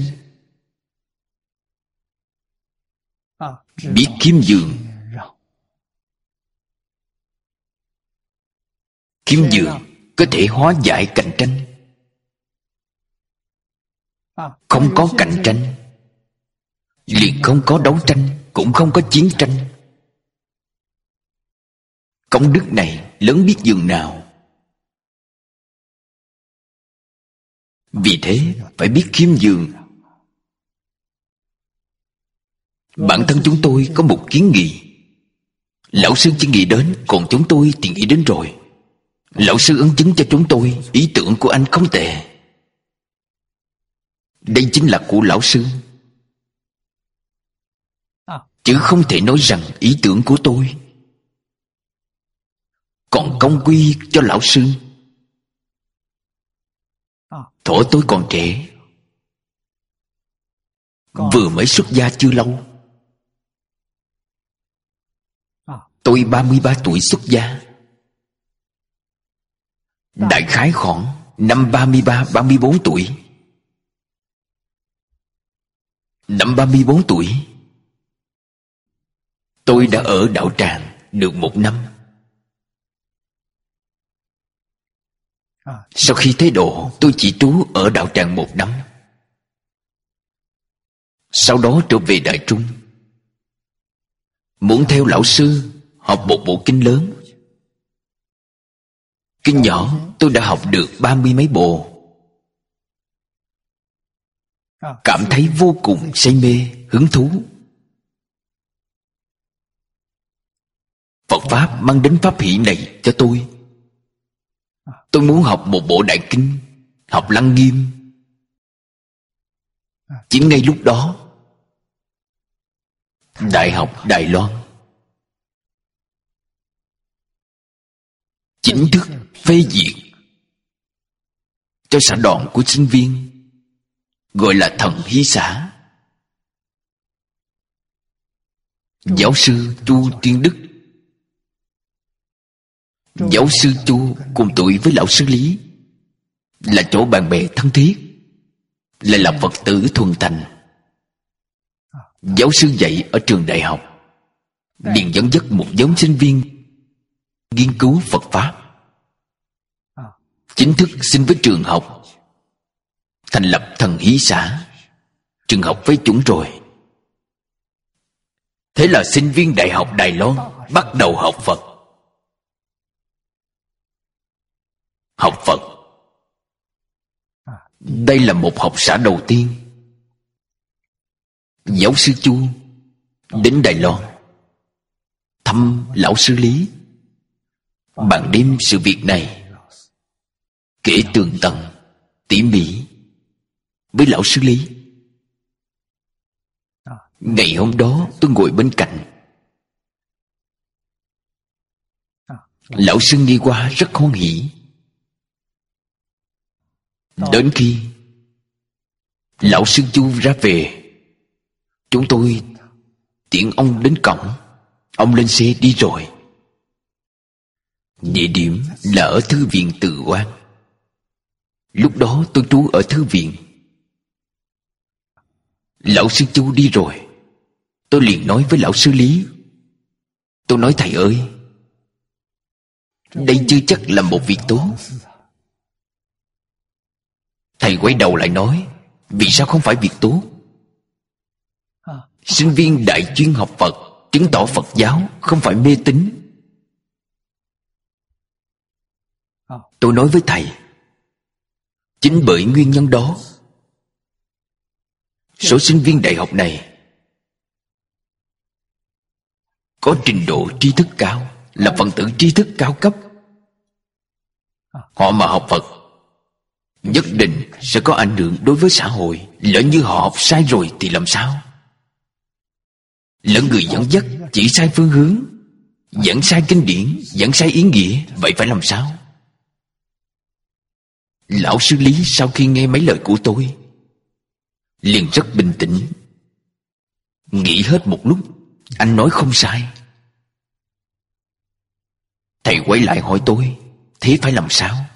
Biết khiêm nhường. Khiêm nhường có thể hóa giải cạnh tranh. Không có cạnh tranh liền không có đấu tranh, cũng không có chiến tranh. Công đức này lớn biết dường nào. Vì thế phải biết khiêm nhường. Bản thân chúng tôi có một kiến nghị. Lão sư chỉ nghĩ đến, còn chúng tôi thì nghĩ đến rồi. Lão sư ấn chứng cho chúng tôi, ý tưởng của anh không tệ. Đây chính là của lão sư, chứ không thể nói rằng ý tưởng của tôi. Còn công quy cho lão sư. Thuở tôi còn trẻ, vừa mới xuất gia chưa lâu. Tôi 33 tuổi xuất gia. Đại khái khoảng năm 33-34 tuổi. Năm 34 tuổi, tôi đã ở đạo tràng được 1 năm. Sau khi thế độ, tôi chỉ trú ở đạo tràng 1 năm. Sau đó trở về Đại Trung, muốn theo lão sư học một bộ kinh lớn. Kinh nhỏ tôi đã học được 30 mấy bộ. Cảm thấy vô cùng say mê, hứng thú. Phật Pháp mang đến pháp hỷ này cho tôi. Tôi muốn học một bộ đại kinh, học Lăng Nghiêm. Chính ngay lúc đó, Đại học Đài Loan chính thức phê duyệt cho xã đoàn của sinh viên, gọi là Thần Hí Xã. Giáo sư Chu Tiên Đức, giáo sư Chu cùng tuổi với lão sư Lý, là chỗ bạn bè thân thiết, lại là Phật tử thuần thành. Giáo sư dạy ở trường đại học, liền dẫn dắt một nhóm sinh viên nghiên cứu Phật Pháp. Chính thức xin với trường học, thành lập Thần Hí Xã. Trường học phê chuẩn rồi. Thế là sinh viên Đại học Đài Loan bắt đầu học Phật. Học Phật, đây là một học xã đầu tiên. Giáo sư Chu đến Đài Loan thăm lão sư Lý, bàn đêm sự việc này, kể tường tận tỉ mỉ với lão sư Lý. Ngày hôm đó tôi ngồi bên cạnh. Lão sư nghe qua rất hoan hỉ. Đến khi lão sư Chu ra về, chúng tôi tiễn ông đến cổng. Ông lên xe đi rồi. Địa điểm là ở Thư viện Từ Quan. Lúc đó tôi trú ở thư viện. Lão sư Chu đi rồi, tôi liền nói với lão sư Lý. Tôi nói thầy ơi, đây chưa chắc là một việc tốt. Thầy quay đầu lại nói, vì sao không phải việc tốt? Sinh viên đại chuyên học Phật, chứng tỏ Phật giáo không phải mê tín. Tôi nói với thầy, chính bởi nguyên nhân đó, số sinh viên đại học này có trình độ tri thức cao, là phần tử tri thức cao cấp. Họ mà học Phật nhất định sẽ có ảnh hưởng đối với xã hội. Lỡ như họ học sai rồi thì làm sao? Lỡ người dẫn dắt chỉ sai phương hướng, dẫn sai kinh điển, dẫn sai ý nghĩa, vậy phải làm sao? Lão sư Lý sau khi nghe mấy lời của tôi liền rất bình tĩnh, nghĩ hết một lúc. Anh nói không sai. Thầy quay lại hỏi tôi, thế phải làm sao?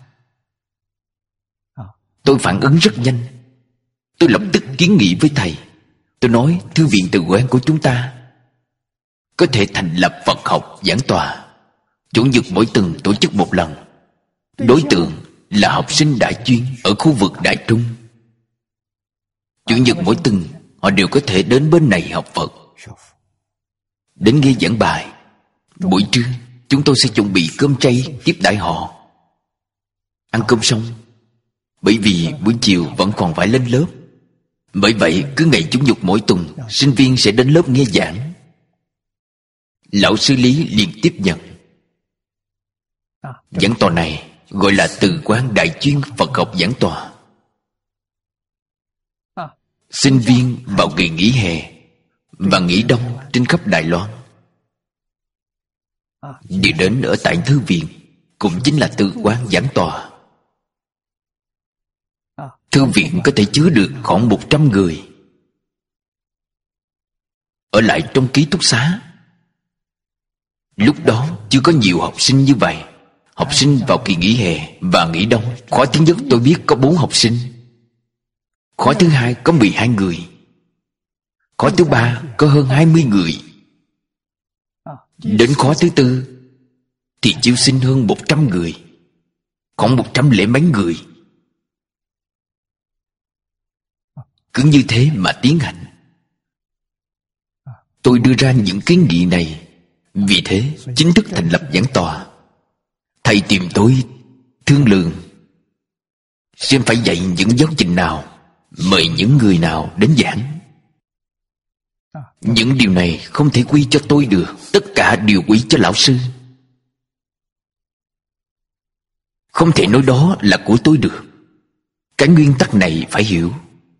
Tôi phản ứng rất nhanh. Tôi lập tức kiến nghị với thầy. Tôi nói Thư viện Từ Quan của chúng ta có thể thành lập Phật học giảng tòa, chủ nhật mỗi tuần tổ chức một lần. Đối tượng là học sinh đại chuyên ở khu vực Đại Trung. Chủ nhật mỗi tuần họ đều có thể đến bên này học Phật, đến nghe giảng bài. Buổi trưa chúng tôi sẽ chuẩn bị cơm chay tiếp đãi họ. Ăn cơm xong, bởi vì buổi chiều vẫn còn phải lên lớp, bởi vậy cứ ngày chủ nhật mỗi tuần sinh viên sẽ đến lớp nghe giảng. Lão sư Lý liền tiếp nhận. Giảng tòa này gọi là Từ Quan đại chuyên Phật học giảng tòa. Sinh viên vào kỳ nghỉ hè và nghỉ đông trên khắp Đài Loan đều đến ở tại thư viện, cũng chính là Từ Quan giảng tòa. Thư viện có thể chứa được khoảng 100 người ở lại trong ký túc xá. Lúc đó chưa có nhiều học sinh như vậy. Học sinh vào kỳ nghỉ hè và nghỉ đông, khóa thứ nhất tôi biết có 4 học sinh, khóa thứ hai có 12 người, khóa thứ ba có hơn 20 người. Đến khóa thứ tư thì chiêu sinh hơn 100 người, khoảng 100 lẻ mấy người. Cứ như thế mà tiến hành. Tôi đưa ra những kiến nghị này, vì thế chính thức thành lập giảng tòa. Thầy tìm tôi thương lượng xem phải dạy những giáo trình nào, mời những người nào đến giảng. Những điều này không thể quy cho tôi được, tất cả đều quy cho lão sư. Không thể nói đó là của tôi được. Cái nguyên tắc này phải hiểu.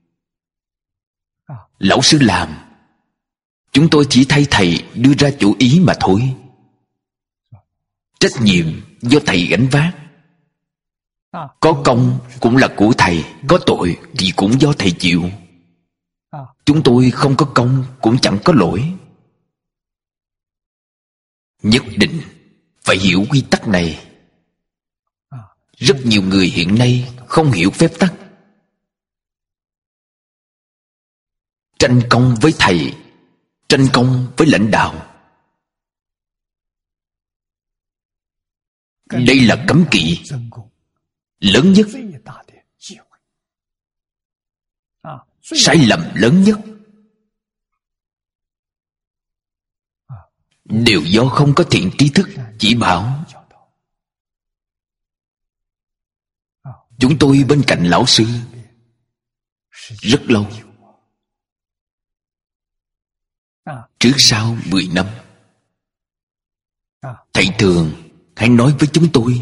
Lão sư làm, chúng tôi chỉ thay thầy đưa ra chủ ý mà thôi. Trách nhiệm do thầy gánh vác. Có công cũng là của thầy, có tội thì cũng do thầy chịu. Chúng tôi không có công cũng chẳng có lỗi. Nhất định phải hiểu quy tắc này. Rất nhiều người hiện nay không hiểu phép tắc. Tranh công với thầy, tranh công với lãnh đạo, đây là cấm kỵ lớn nhất, sai lầm lớn nhất. đều do không có thiện tri thức chỉ bảo. Chúng tôi bên cạnh lão sư rất lâu, trước sau 10 năm. Thầy thường hay nói với chúng tôi,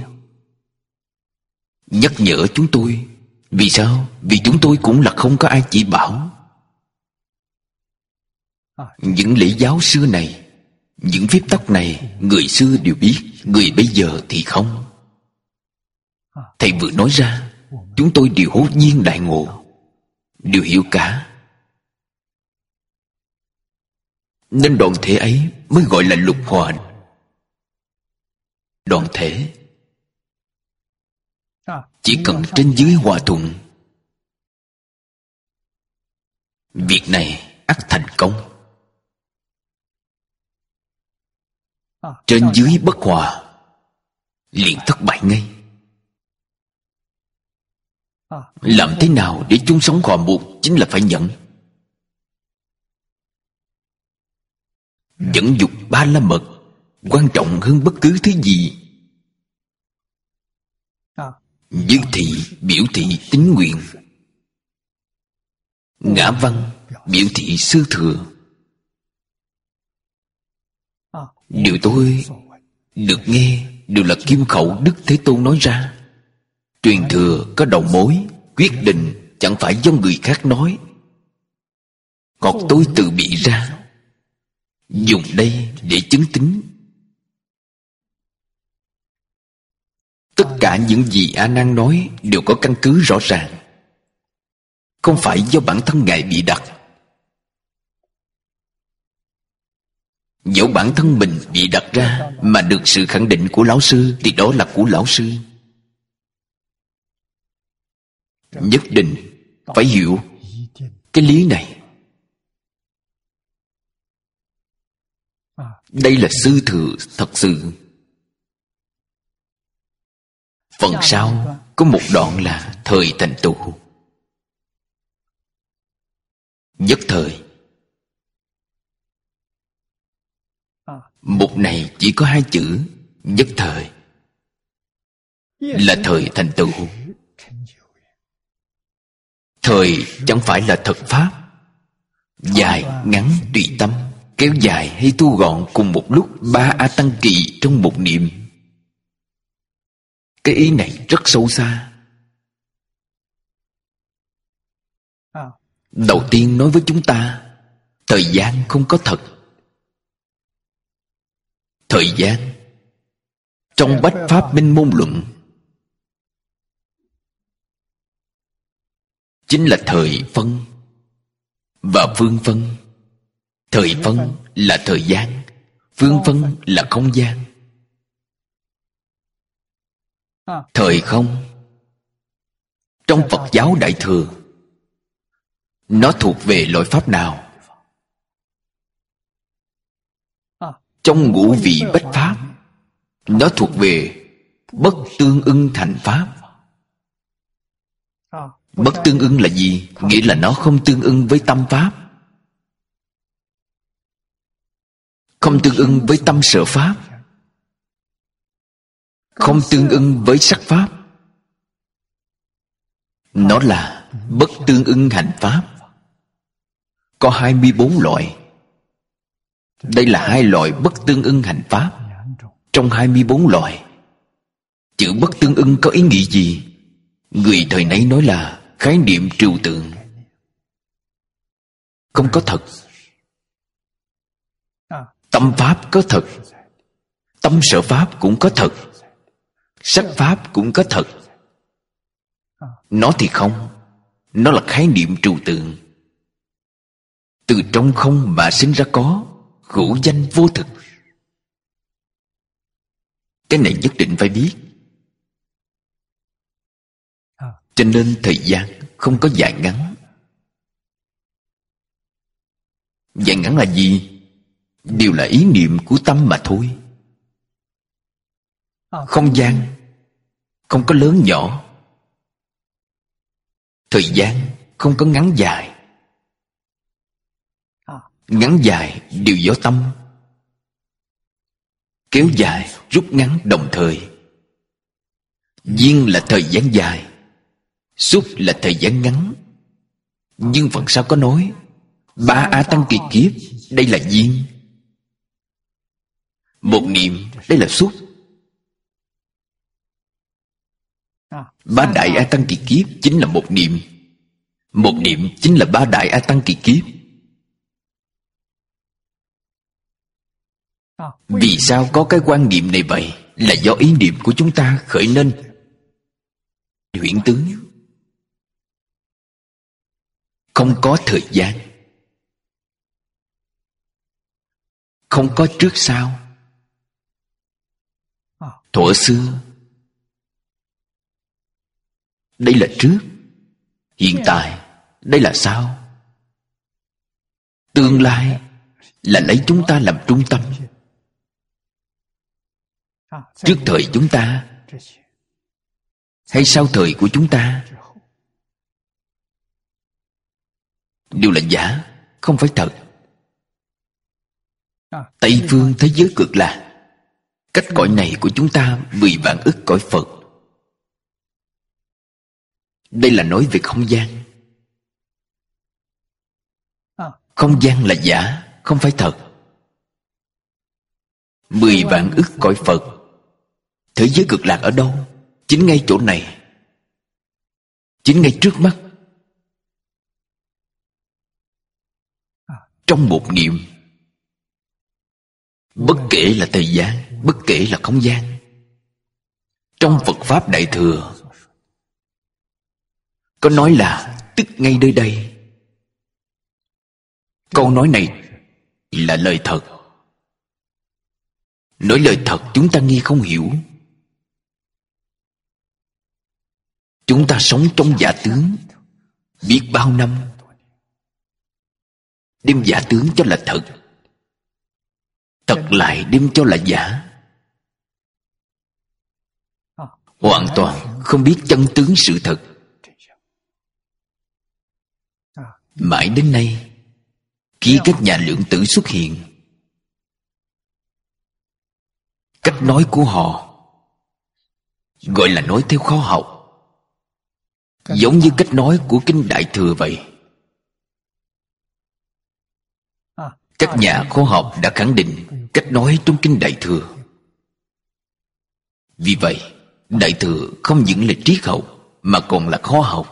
nhắc nhở chúng tôi. Vì sao? Vì chúng tôi cũng là không có ai chỉ bảo. Những lễ giáo xưa này, những phép tắc này, người xưa đều biết, người bây giờ thì không. Thầy vừa nói ra, chúng tôi đều hốt nhiên đại ngộ, đều hiểu cả. Nên đoàn thể ấy mới gọi là lục hòa đoàn thể. Chỉ cần trên dưới hòa thuận, việc này ắt thành công. Trên dưới bất hòa, liền thất bại ngay. Làm thế nào để chung sống hòa một chính là phải nhận. Dẫn dục ba la mật quan trọng hơn bất cứ thứ gì. Dư thị, biểu thị tín nguyện. Ngã văn, biểu thị sư thừa. Điều tôi được nghe đều là kim khẩu Đức Thế Tôn nói ra. Truyền thừa có đầu mối, quyết định chẳng phải do người khác nói, hoặc tôi tự bị ra, dùng đây để chứng tín. Tất cả những gì A Nan nói đều có căn cứ rõ ràng, không phải do bản thân Ngài bị đặt. Dẫu bản thân mình bị đặt ra mà được sự khẳng định của lão sư thì đó là của lão sư. Nhất định phải hiểu cái lý này. Đây là sư thừa thật sự. Phần sau có một đoạn là thời thành tựu. Nhất thời. Mục này chỉ có 2 chữ nhất thời, là thời thành tựu. Thời chẳng phải là thật pháp, dài ngắn tùy tâm, kéo dài hay thu gọn cùng một lúc 3 A Tăng kỳ trong một niệm. Cái ý này rất sâu xa. Đầu tiên nói với chúng ta, thời gian không có thật. Thời gian trong Bách Pháp Minh Môn Luận chính là thời phân và phương phân. Thời phân là thời gian, phương phân là không gian. Thời không trong Phật giáo Đại Thừa, nó thuộc về loại pháp nào? Trong ngũ vị bách pháp, nó thuộc về bất tương ưng thành pháp. Bất tương ưng là gì? Nghĩa là nó không tương ưng với tâm pháp, không tương ưng với tâm sở pháp, không tương ưng với sắc pháp. Nó là bất tương ưng hành pháp. Có 24 loại. Đây là 2 loại bất tương ưng hành pháp. Trong 24 loại, chữ bất tương ưng có ý nghĩa gì? Người thời nấy nói là khái niệm trừu tượng, không có thật. Tâm pháp có thật, tâm sở pháp cũng có thật, sắc pháp cũng có thật. Nó thì không. Nó là khái niệm trừu tượng. Từ trong không mà sinh ra có, hữu danh vô thực. Cái này nhất định phải biết. Cho nên thời gian không có dài ngắn. Dài ngắn là gì? Đều là ý niệm của tâm mà thôi. Không gian không có lớn nhỏ. Thời gian không có ngắn dài. Ngắn dài đều do tâm. kéo dài, rút ngắn đồng thời. Duyên là thời gian dài, xúc là thời gian ngắn. Nhưng Phật sao có nói 3 A Tăng kỳ kiếp, đây là duyên. 1 niệm, đây là xúc. 3 Đại A Tăng kỳ kiếp chính là 1 niệm. 1 niệm chính là 3 Đại A Tăng kỳ kiếp. Vì sao có cái quan niệm này vậy? Là do ý niệm của chúng ta khởi nên huyễn tướng, không có thời gian, không có trước sau. Thuở xưa, đây là trước. Hiện tại, đây là sau. Tương lai là lấy chúng ta làm trung tâm. Trước thời chúng ta hay sau thời của chúng ta đều là giả, không phải thật. Tây phương thế giới cực lạc, cách cõi này của chúng ta 10 vạn ức cõi Phật. Đây là nói về không gian. Không gian là giả, không phải thật. 10 vạn ức cõi Phật. Thế giới cực lạc ở đâu? Chính ngay chỗ này, chính ngay trước mắt. Trong 1 niệm, bất kể là thời gian, bất kể là không gian. Trong Phật Pháp Đại Thừa có nói là tức ngay nơi đây. Câu nói này là lời thật. Nói lời thật chúng ta nghe không hiểu. Chúng ta sống trong giả tướng biết bao năm, đem giả tướng cho là thật, thật lại đem cho là giả. Hoàn toàn không biết chân tướng sự thật. Mãi đến nay, khi các nhà lượng tử xuất hiện, cách nói của họ gọi là nói theo khoa học, giống như cách nói của Kinh Đại Thừa vậy. Các nhà khoa học đã khẳng định cách nói trong Kinh Đại Thừa. Vì vậy, Đại Thừa không những là triết học mà còn là khoa học.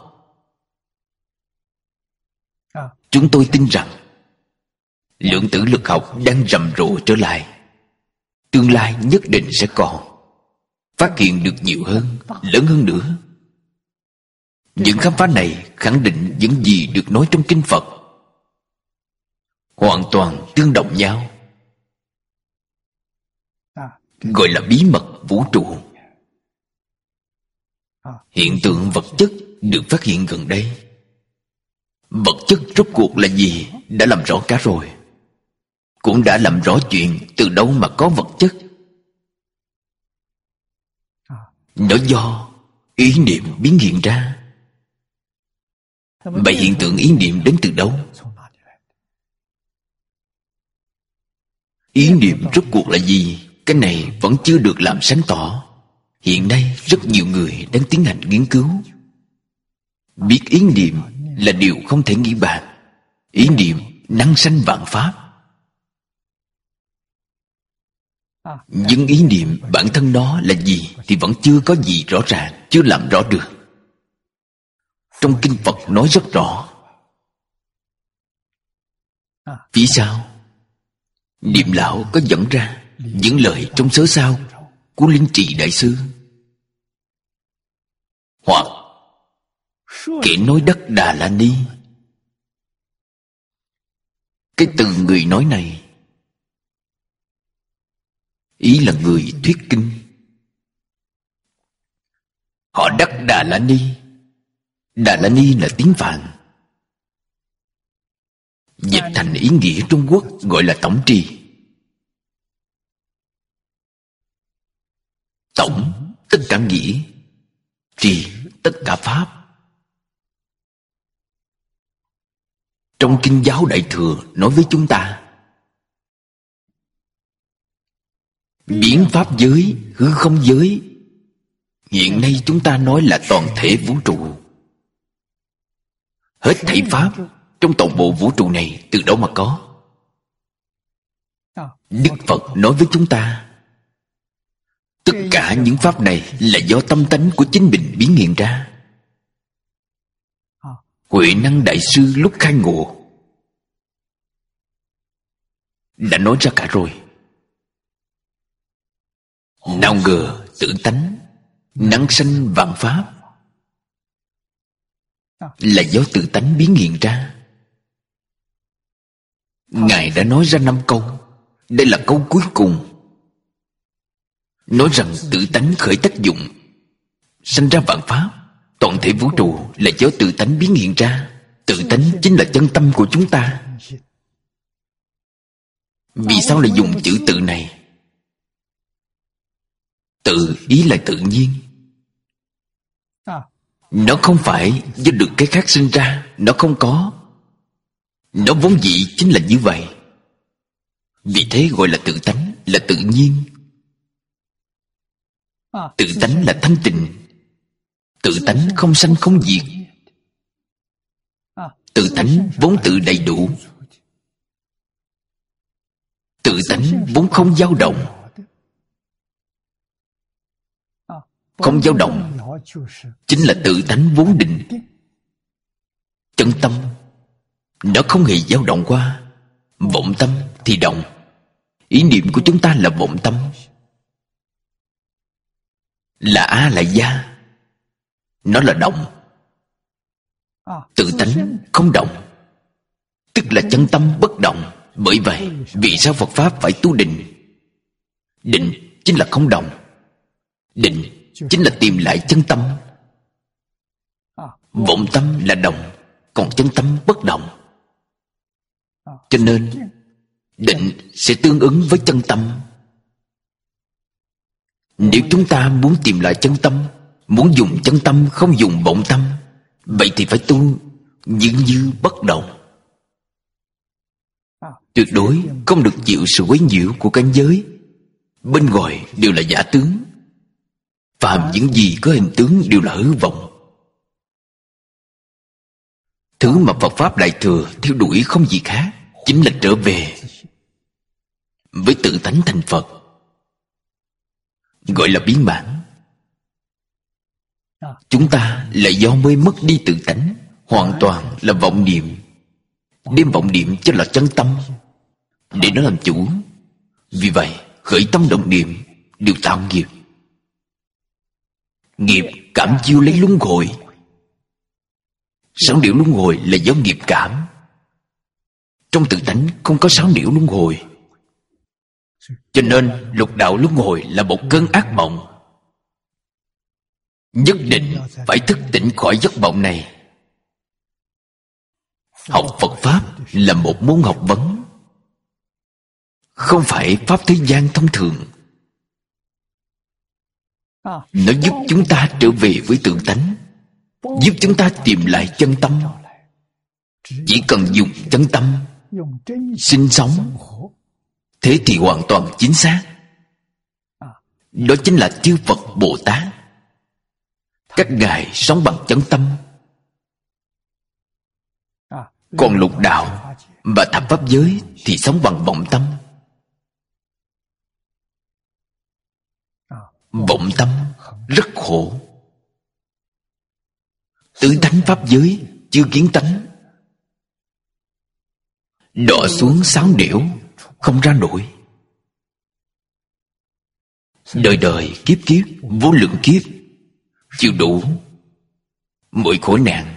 Chúng tôi tin rằng lượng tử lực học đang rầm rộ trở lại. Tương lai nhất định sẽ còn phát hiện được nhiều hơn, lớn hơn nữa. Những khám phá này khẳng định những gì được nói trong Kinh Phật, hoàn toàn tương đồng nhau. Gọi là bí mật vũ trụ. Hiện tượng vật chất được phát hiện gần đây. Vật chất rốt cuộc là gì đã làm rõ cả rồi. Cũng đã làm rõ chuyện từ đâu mà có vật chất. Nó do ý niệm biến hiện ra. Vậy hiện tượng ý niệm đến từ đâu? Ý niệm rốt cuộc là gì? Cái này vẫn chưa được làm sáng tỏ. Hiện nay rất nhiều người đang tiến hành nghiên cứu. Biết ý niệm là điều không thể nghĩ bàn. Ý niệm năng sanh vạn pháp. Nhưng ý niệm bản thân nó là gì thì vẫn chưa có gì rõ ràng, chưa làm rõ được. Trong Kinh Phật nói rất rõ. Phía sau Niệm Lão có dẫn ra những lời trong sớ sao của Linh Trì Đại Sư, hoặc kẻ nói đất Đà La Ni. Cái từ người nói này, ý là người thuyết kinh. Họ đắc Đà La Ni. Đà La Ni là tiếng Phạn, dịch thành ý nghĩa Trung Quốc gọi là tổng trì. Tổng tất cả nghĩa, trì tất cả pháp. Trong Kinh Giáo Đại Thừa nói với chúng ta, biến pháp giới, hư không giới. Hiện nay chúng ta nói là toàn thể vũ trụ. Hết thảy pháp trong toàn bộ vũ trụ này từ đâu mà có? Đức Phật nói với chúng ta, tất cả những pháp này là do tâm tánh của chính mình biến hiện ra. Huệ Năng Đại Sư lúc khai ngộ đã nói ra cả rồi. Nào ngờ tự tánh năng sanh vạn pháp là do tự tánh biến hiện ra. Ngài đã nói ra 5 câu. Đây là câu cuối cùng, nói rằng tự tánh khởi tác dụng, sanh ra vạn pháp. Toàn thể vũ trụ là do tự tánh biến hiện ra. Tự tánh chính là chân tâm của chúng ta. Vì sao lại dùng chữ tự này? Tự ý là tự nhiên. Nó không phải do được cái khác sinh ra. Nó không có. Nó vốn dĩ chính là như vậy. Vì thế gọi là tự tánh, là tự nhiên. Tự tánh là thanh tịnh. Tự tánh không sanh không diệt. Tự tánh vốn tự đầy đủ. Tự tánh vốn không dao động. Không dao động chính là tự tánh vốn định. Chân tâm nó không hề dao động qua. Vọng tâm thì động. Ý niệm của chúng ta là vọng tâm, là A là gia. Nó là động. Tự tánh không động, tức là chân tâm bất động. Bởi vậy vì sao Phật Pháp phải tu định? Định chính là không động. Định chính là tìm lại chân tâm. Vọng tâm là động, còn chân tâm bất động. Cho nên định sẽ tương ứng với chân tâm. Nếu chúng ta muốn tìm lại chân tâm, muốn dùng chân tâm không dùng vọng tâm, vậy thì phải tu như bất động. Tuyệt đối không được chịu sự quấy nhiễu của cảnh giới. Bên ngoài đều là giả tướng. Phàm những gì có hình tướng đều là hư vọng. Thứ mà Phật Pháp Đại Thừa theo đuổi không gì khác, chính là trở về với tự tánh thành Phật, gọi là biến bản. Chúng ta là do mới mất đi tự tánh, hoàn toàn là vọng niệm, đem vọng niệm cho là chân tâm để nó làm chủ. Vì vậy khởi tâm động niệm đều tạo nghiệp. Nghiệp cảm chiêu lấy luân hồi. 6 điểu luân hồi là do nghiệp cảm. Trong tự tánh không có 6 điểu luân hồi. Cho nên lục đạo luân hồi là một cơn ác mộng. Nhất định phải thức tỉnh khỏi giấc mộng này. Học Phật Pháp là một môn học vấn, không phải Pháp thế gian thông thường. Nó giúp chúng ta trở về với tự tánh, giúp chúng ta tìm lại chân tâm. Chỉ cần dùng chân tâm sinh sống, thế thì hoàn toàn chính xác. Đó chính là chư Phật Bồ Tát. Các ngài sống bằng chân tâm. Còn lục đạo và thập pháp giới thì sống bằng vọng tâm. Vọng tâm rất khổ. Tứ thánh pháp giới chưa kiến tánh, đọa xuống 6 nẻo không ra nổi. Đời đời kiếp kiếp vô lượng kiếp chịu đủ mọi khổ nạn.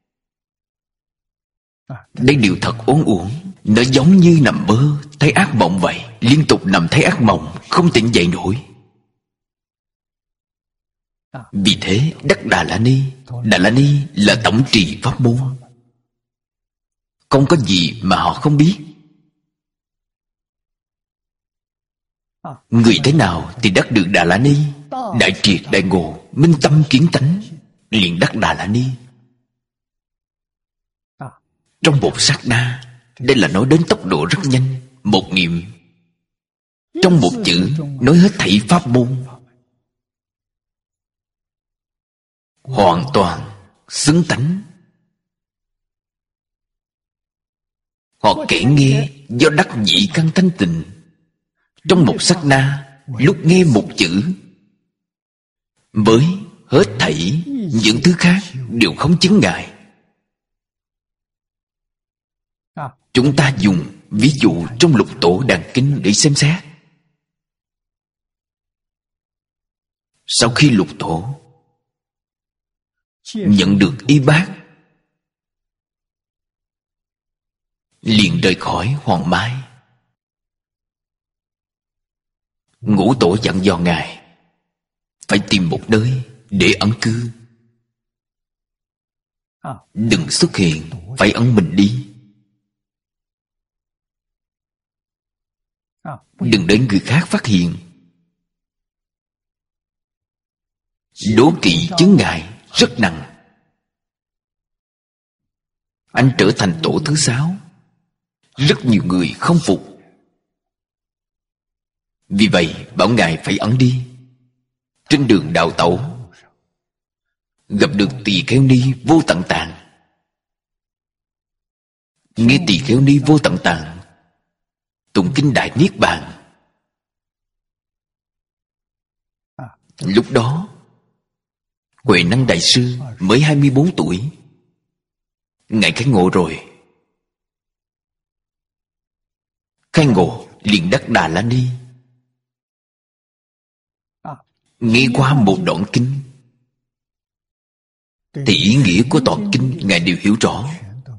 Đây điều thật uốn uổng. Nó giống như nằm mơ thấy ác mộng vậy. Liên tục nằm thấy ác mộng, không tỉnh dậy nổi. Vì thế đắc Đà La Ni. Đà La Ni là tổng trì pháp môn. Không có gì mà họ không biết. Người thế nào thì đắc được Đà La Ni? Đại triệt đại ngộ, minh tâm kiến tánh, liền đắc Đà La Ni. Trong một sát na. Đây là nói đến tốc độ rất nhanh. Một niệm Trong một chữ nói hết thảy pháp môn, hoàn toàn xứng tánh. Họ kể nghe do đắc nhĩ căn thanh tịnh. Trong một sát na, lúc nghe một chữ, với hết thảy những thứ khác đều không chướng ngại. Chúng ta dùng ví dụ trong Lục Tổ Đàn Kinh để xem xét. Sau khi Lục Tổ nhận được y bác, liền rời khỏi Hoàng Mai. Ngũ Tổ dặn dò Ngài phải tìm một nơi để ẩn cư, đừng xuất hiện, phải ẩn mình đi. Đừng để người khác phát hiện. Đố kỵ chướng ngại rất nặng. Anh trở thành tổ thứ 6. Rất nhiều người không phục. Vì vậy bảo Ngài phải ẩn đi. Trên đường đào tẩu, gặp được Tỳ Kheo Ni Vô Tận Tạng. Nghe Tỳ Kheo Ni Vô Tận Tạng tụng kinh Đại Niết Bàn. Lúc đó Huệ Năng Đại Sư mới 24 tuổi. Ngài khai ngộ rồi. Khai ngộ liền đắc Đà La Ni. Nghe qua một đoạn kinh thì ý nghĩa của toàn kinh Ngài đều hiểu rõ.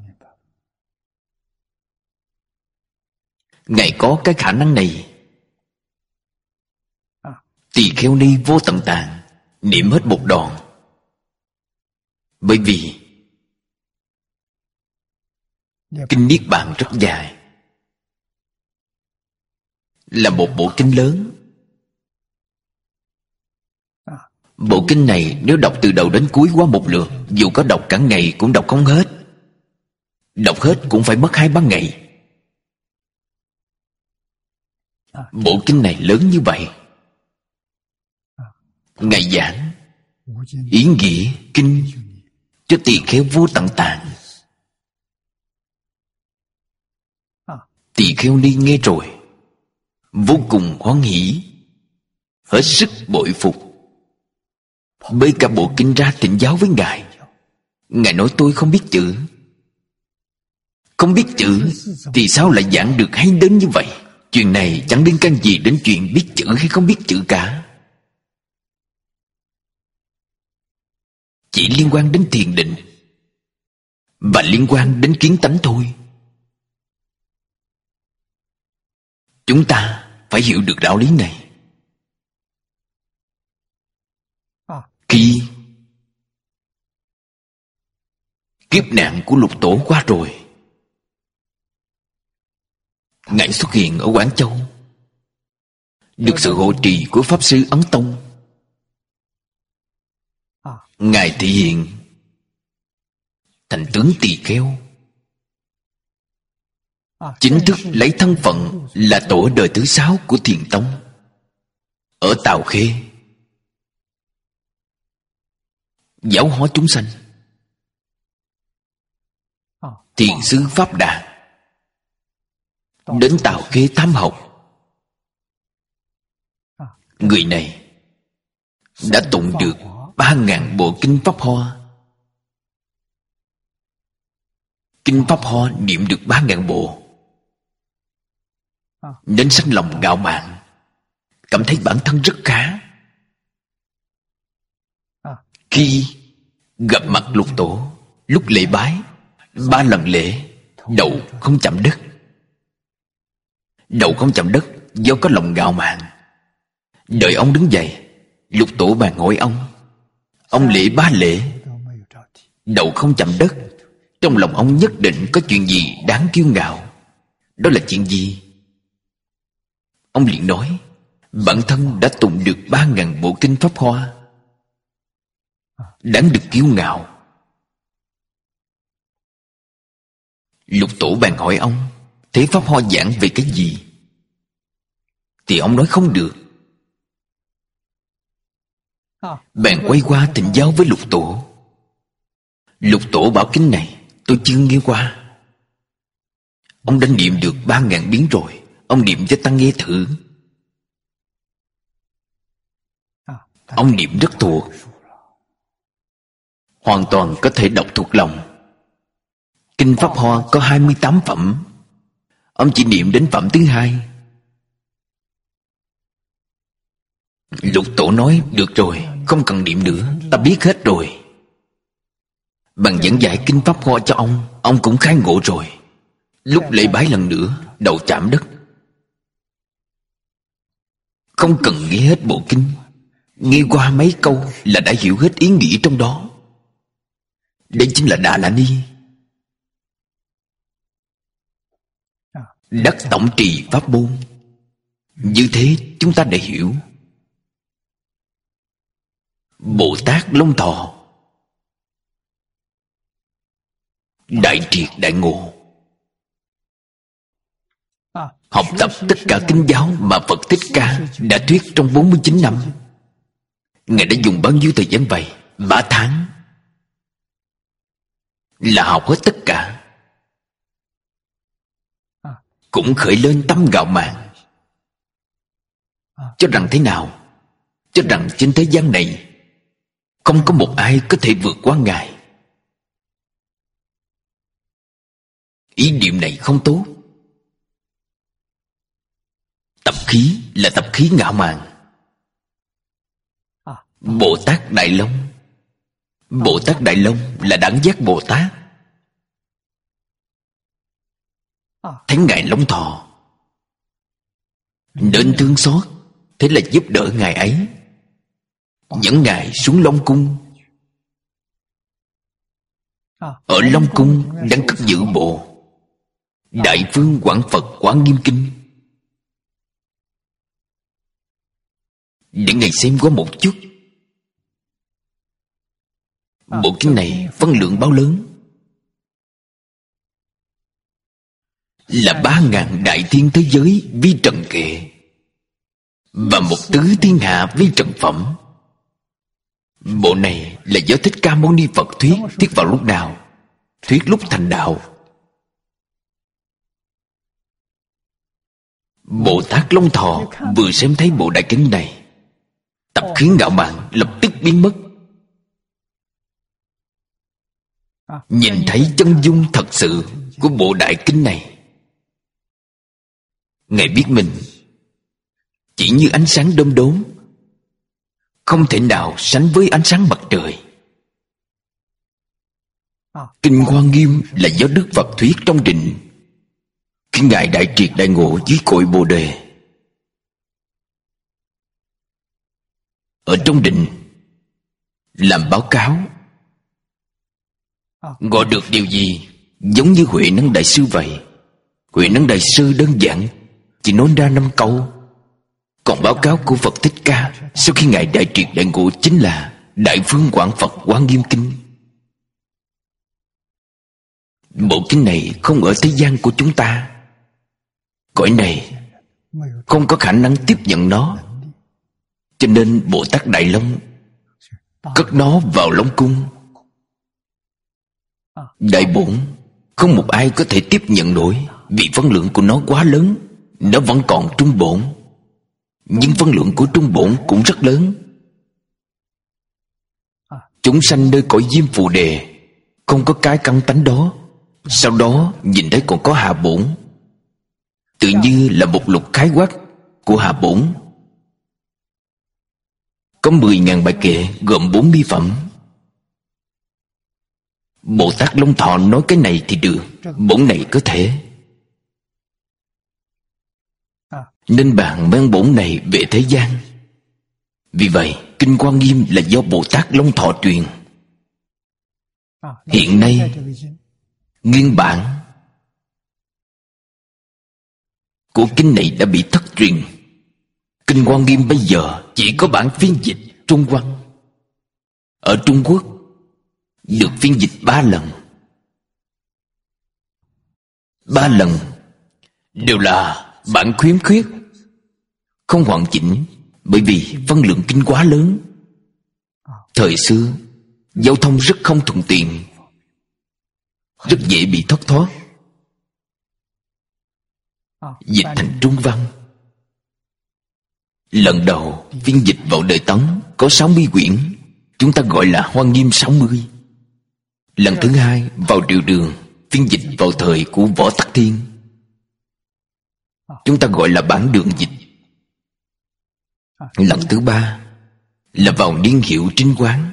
Ngài có cái khả năng này. Tỳ Kheo Ni Vô Tận Tạng niệm hết một đoạn. Bởi vì kinh Niết Bàn rất dài, là một bộ kinh lớn. Bộ kinh này nếu đọc từ đầu đến cuối qua một lượt, dù có đọc cả ngày cũng đọc không hết. Đọc hết cũng phải mất 2-3 ngày. Bộ kinh này lớn như vậy. Ngài giảng ý nghĩa kinh cho Tỳ Kheo Vô Tận Tạng. Tỳ Kheo Ni nghe rồi vô cùng hoan hỷ, hết sức bội phục, bê cả bộ kinh ra thỉnh giáo với Ngài. Ngài nói tôi không biết chữ. Không biết chữ thì sao lại giảng được hay đến như vậy? Chuyện này chẳng liên can gì đến chuyện biết chữ hay không biết chữ cả. Chỉ liên quan đến thiền định và liên quan đến kiến tánh thôi. Chúng ta phải hiểu được đạo lý này. Khi kiếp nạn của Lục Tổ qua rồi, Ngài xuất hiện ở Quảng Châu, được sự hộ trì của Pháp Sư Ấn Tông. Ngài thể hiện thành tướng Tỳ Kheo, chính thức lấy thân phận là tổ đời thứ 6 của Thiền Tông ở Tào Khê, giáo hóa chúng sanh. Thiền sư Pháp Đà đến Tào Khê tham học. Người này đã tụng được 3.000 bộ kinh Pháp Hoa. Kinh Pháp Hoa niệm được 3.000 bộ, nên sanh lòng ngạo mạn, cảm thấy bản thân rất khá. Khi gặp mặt Lục Tổ, lúc lễ bái 3 lần lễ, đầu không chạm đất. Đầu không chạm đất do có lòng ngạo mạn. Đợi ông đứng dậy, Lục Tổ bàn hỏi ông lễ 3 lễ, đầu không chạm đất. Trong lòng ông nhất định có chuyện gì đáng kiêu ngạo. Đó là chuyện gì? Ông liền nói bản thân đã tụng được 3.000 bộ kinh Pháp Hoa, đáng được kiêu ngạo. Lục Tổ bàn hỏi ông thế Pháp Hoa giảng về cái gì? thì ông nói không được. Bèn quay qua thỉnh giáo với Lục Tổ. Lục Tổ bảo kinh này tôi chưa nghe qua. Ông đã niệm được 3.000 biến rồi, ông niệm cho ta nghe thử. Ông niệm rất thuộc, hoàn toàn có thể đọc thuộc lòng. Kinh Pháp Hoa có 28 phẩm, ông chỉ niệm đến phẩm thứ 2. Lục Tổ nói được rồi, không cần niệm nữa, ta biết hết rồi. Bằng dẫn giải kinh Pháp Hoa cho ông cũng khai ngộ rồi. Lúc lễ bái lần nữa, đầu chạm đất. Không cần nghe hết bộ kinh, nghe qua mấy câu là đã hiểu hết ý nghĩa trong đó. Đây chính là Đà La Ni, đắc tổng trì pháp môn. Như thế chúng ta đã hiểu. Bồ Tát Long Thọ đại triệt đại ngộ, học tập tất cả kinh giáo mà Phật Thích Ca đã thuyết trong 49 năm. Ngài đã dùng bao nhiêu thời gian vậy? 3 tháng là học hết tất cả. Cũng khởi lên tâm ngạo mạn, cho rằng thế nào? Cho rằng trên thế gian này không có một ai có thể vượt qua Ngài. Ý niệm này không tốt. Tập khí là tập khí ngạo mạn. Bồ Tát Đại Long, Bồ Tát Đại Long là đẳng giác Bồ Tát. Thấy Ngài Long Thọ nên thương xót, thế là giúp đỡ Ngài ấy, dẫn Ngài xuống Long Cung. Ở Long Cung đang cất giữ bộ Đại Phương Quảng Phật Quán Nghiêm Kinh, để Ngài xem qua một chút. Bộ kinh này phân lượng bao lớn? Là 3.000 đại thiên thế giới vi trần kệ và một tứ thiên hạ vi trần phẩm. Bộ này là do Thích Ca Mâu Ni Phật thuyết. Thuyết vào lúc nào? Thuyết lúc thành đạo. Bồ Tát Long Thọ vừa xem thấy bộ đại kinh này, tập khí ngạo mạn lập tức biến mất. Nhìn thấy chân dung thật sự của bộ đại kinh này, Ngài biết mình chỉ như ánh sáng đom đóm, không thể nào sánh với ánh sáng mặt trời. Kinh Hoa Nghiêm là do Đức Phật thuyết trong định, khi Ngài đại triệt đại ngộ dưới cội Bồ Đề. Ở trong định làm báo cáo, gọi được điều gì? Giống như Huệ Năng Đại Sư vậy. Huệ Năng Đại Sư đơn giản chỉ nói ra 5 câu. Còn báo cáo của Phật Thích Ca sau khi Ngài đại triệt đại ngộ chính là Đại Phương Quảng Phật Quán Nghiêm Kinh. Bộ kinh này không ở thế gian của chúng ta. Cõi này không có khả năng tiếp nhận nó, cho nên Bồ Tát Đại Long cất nó vào Long Cung. Đại bổn không một ai có thể tiếp nhận nổi, vì phân lượng của nó quá lớn. Nó vẫn còn trung bổn, nhưng phân lượng của trung bổn cũng rất lớn. Chúng sanh nơi cõi Diêm Phù Đề không có cái căn tánh đó, sau đó nhìn thấy còn có hạ bổn, tự như là một lục khái quát của hạ bổn. Có 10.000 bài kệ gồm 40 phẩm. Bồ Tát Long Thọ nói cái này thì được, bổn này có thể, nên bạn mang bổn này về thế gian. Vì vậy Kinh Hoa Nghiêm là do Bồ Tát Long Thọ truyền. Hiện nay nguyên bản của kinh này đã bị thất truyền. Kinh Hoa Nghiêm bây giờ chỉ có bản phiên dịch Trung Văn. Ở Trung Quốc được phiên dịch 3 lần. 3 lần đều là bản khiếm khuyết, không hoàn chỉnh, bởi vì phân lượng kinh quá lớn. Thời xưa giao thông rất không thuận tiện, rất dễ bị thất thoát. Dịch thành Trung văn. Lần đầu phiên dịch vào đời Tấn có 60 quyển, chúng ta gọi là Hoa Nghiêm 60. Lần thứ hai vào triều Đường phiên dịch vào thời của Võ Tắc Thiên, chúng ta gọi là bản Đường dịch. Lần thứ ba là vào niên hiệu Trinh Quán,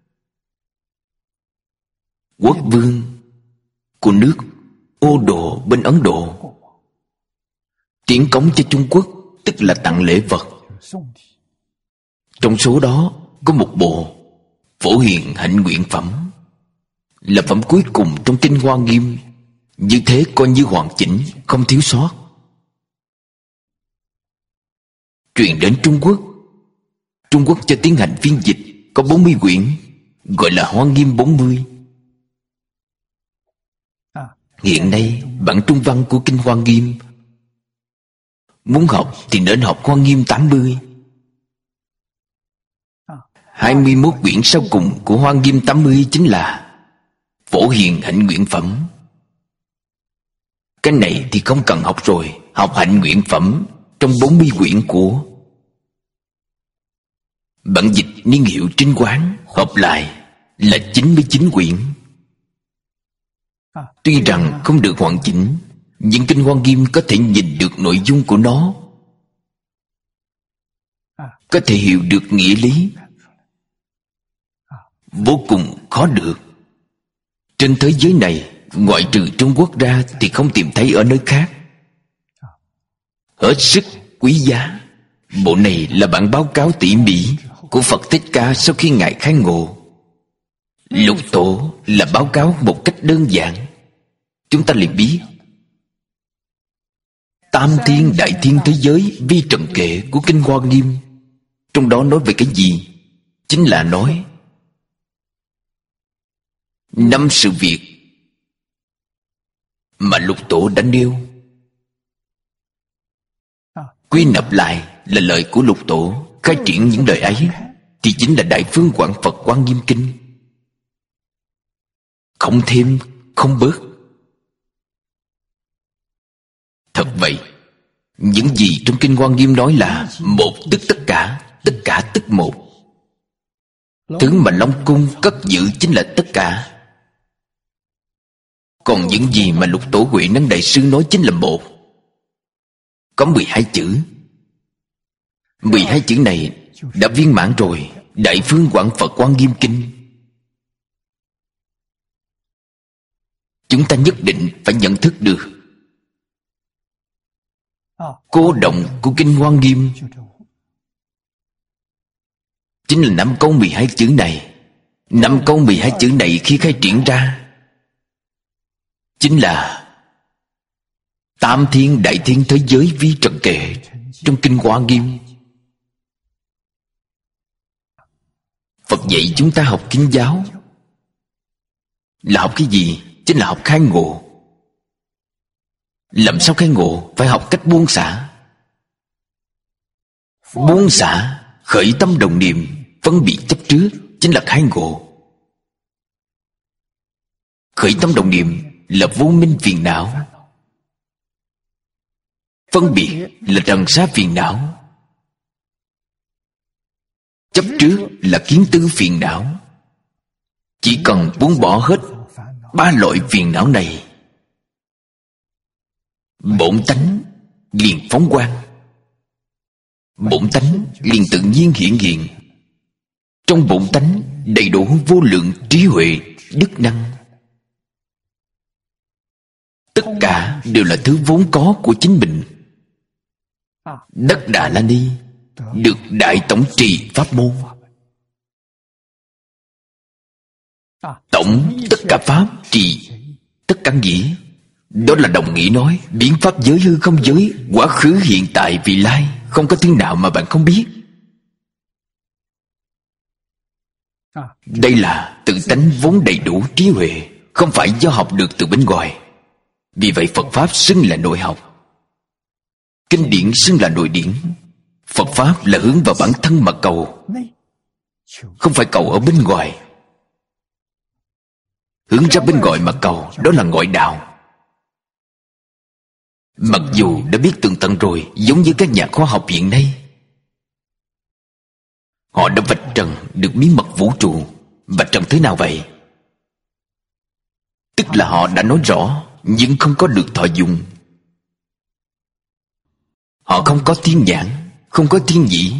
quốc vương của nước Ô Độ bên Ấn Độ tiến cống cho Trung Quốc, tức là tặng lễ vật. Trong số đó có một bộ Phổ Hiền Hạnh Nguyện Phẩm, là phẩm cuối cùng trong kinh Hoa Nghiêm. Như thế coi như hoàn chỉnh, không thiếu sót. Truyền đến Trung Quốc. Trung Quốc cho tiến hành phiên dịch, có 40 quyển, gọi là Hoa Nghiêm 40. Hiện nay bản Trung văn của kinh Hoa Nghiêm, muốn học thì nên học Hoa Nghiêm 80. 21 quyển sau cùng của Hoa Nghiêm 80 chính là Phổ Hiền Hạnh Nguyện Phẩm. Cái này thì không cần học rồi, học Hạnh Nguyện Phẩm trong 40 quyển của bản dịch niên hiệu Trinh Quán, hợp lại là 99 quyển. Tuy rằng không được hoàn chỉnh, nhưng kinh Hoa Nghiêm có thể nhìn được nội dung của nó, có thể hiểu được nghĩa lý, vô cùng khó được. Trên thế giới này, ngoại trừ Trung Quốc ra thì không tìm thấy ở nơi khác. Hết sức quý giá. Bộ này là bản báo cáo tỉ mỉ của Phật Thích Ca sau khi Ngài khai ngộ. Lục Tổ là báo cáo một cách đơn giản. Chúng ta liền biết Tam Thiên Đại Thiên thế giới vi trần kệ của kinh Hoa Nghiêm, trong đó nói về cái gì? Chính là nói 5 sự việc mà Lục Tổ đã nêu. Quy nạp lại là lời của Lục Tổ. Khai triển những lời ấy thì chính là Đại Phương Quảng Phật Hoa Nghiêm Kinh, không thêm không bớt. Thật vậy, những gì trong kinh Hoa Nghiêm nói là một tức tất cả tức một. Thứ mà Long Cung cất giữ chính là tất cả. Còn những gì mà Lục Tổ Huệ Năng Đại Sư nói chính là một. Có 12 chữ. 12 chữ này đã viên mãn rồi. Đại Phương Quảng Phật Hoa Nghiêm Kinh. Chúng ta nhất định phải nhận thức được cô động của kinh Hoa Nghiêm chính là 5 câu 12 chữ này. 5 câu 12 chữ này khi khai triển ra chính là Tam Thiên Đại Thiên thế giới vi trần kệ trong kinh Hoa Nghiêm. Phật dạy chúng ta học kinh giáo là học cái gì? Chính là học khai ngộ. Làm sao khai ngộ? Phải học cách buông xả. Buông xả, khởi tâm đồng niệm, phân biệt chấp trước, chính là khai ngộ. Khởi tâm đồng niệm là vô minh phiền não, phân biệt là trần sa phiền não, chấp trước là kiến tư phiền não. Chỉ cần buông bỏ hết 3 loại phiền não này, bổn tánh liền phóng quang, bổn tánh liền tự nhiên hiện hiện. Trong bổn tánh đầy đủ vô lượng trí huệ, đức năng. Tất cả đều là thứ vốn có của chính mình. Đắc Đà La Ni được Đại Tổng Trì Pháp môn. Tổng tất cả pháp, trì tất cả nghĩa. Đó là đồng nghĩa nói biến pháp giới hư không giới, quá khứ hiện tại vị lai, không có thứ nào mà bạn không biết. Đây là tự tánh vốn đầy đủ trí huệ, không phải do học được từ bên ngoài. Vì vậy Phật Pháp xưng là nội học, kinh điển xưng là nội điển. Phật Pháp là hướng vào bản thân mà cầu, không phải cầu ở bên ngoài. Hướng ra bên ngoài mà cầu, đó là ngoại đạo. Mặc dù đã biết tường tận rồi, giống như các nhà khoa học hiện nay, họ đã vạch trần được bí mật vũ trụ. Vạch trần thế nào vậy? Tức là họ đã nói rõ, nhưng không có được thọ dụng. Họ không có thiên nhãn, không có thiên nhĩ.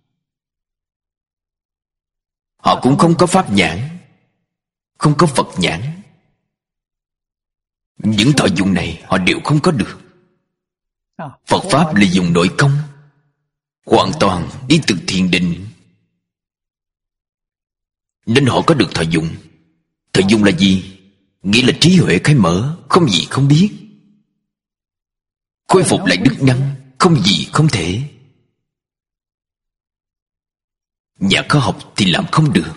Họ cũng không có pháp nhãn, không có Phật nhãn. Những thọ dụng này họ đều không có được. Phật Pháp là dùng nội công, hoàn toàn đi từ thiền định, nên họ có được thọ dụng. Thọ dụng là gì? Nghĩa là trí huệ khai mở, không gì không biết, khôi phục lại đức năng, không gì không thể. Nhà khoa học thì làm không được.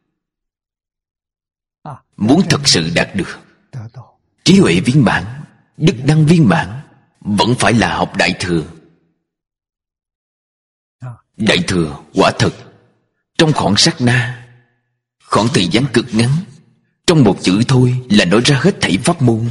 Muốn thật sự đạt được trí huệ viên mãn, đức năng viên mãn, vẫn phải là học Đại Thừa. Đại Thừa quả thật, trong khoảng sát na, khoảng thời gian cực ngắn, trong một chữ thôi là nói ra hết thảy pháp môn.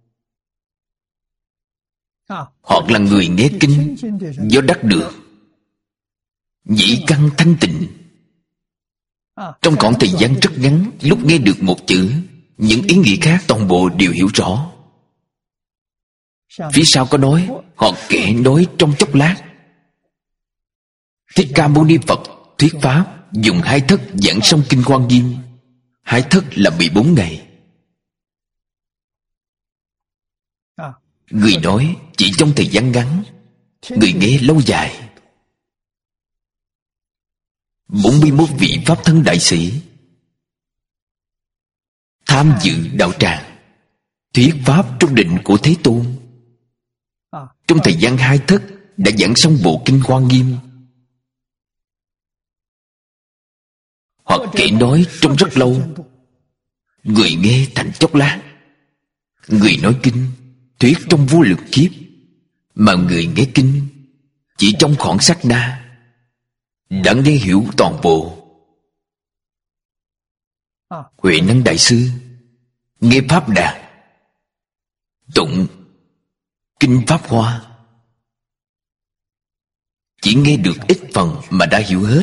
Hoặc là người nghe kinh do đắc được nhĩ căn thanh tịnh. Trong khoảng thời gian rất ngắn, lúc nghe được một chữ, những ý nghĩa khác toàn bộ đều hiểu rõ. Phía sau có nói, họ kể nói trong chốc lát. Thích Ca Mâu Ni Phật thuyết pháp, dùng 2 thất giảng xong kinh Hoa Nghiêm. 2 thất là 14 ngày. Người nói chỉ trong thời gian ngắn, người nghe lâu dài. 41 vị Pháp thân đại sĩ tham dự đạo tràng thuyết pháp trong định của Thế Tôn. Trong thời gian 2 thất đã giảng xong bộ kinh Hoa Nghiêm. Hoặc kể nói trong rất lâu, người nghe thành chốc lát. Người nói kinh thuyết trong vô lượng kiếp, mà người nghe kinh chỉ trong khoảng sát na đã nghe hiểu toàn bộ. Huệ Năng Đại Sư nghe Pháp Đàn tụng kinh Pháp Hoa, chỉ nghe được ít phần mà đã hiểu hết.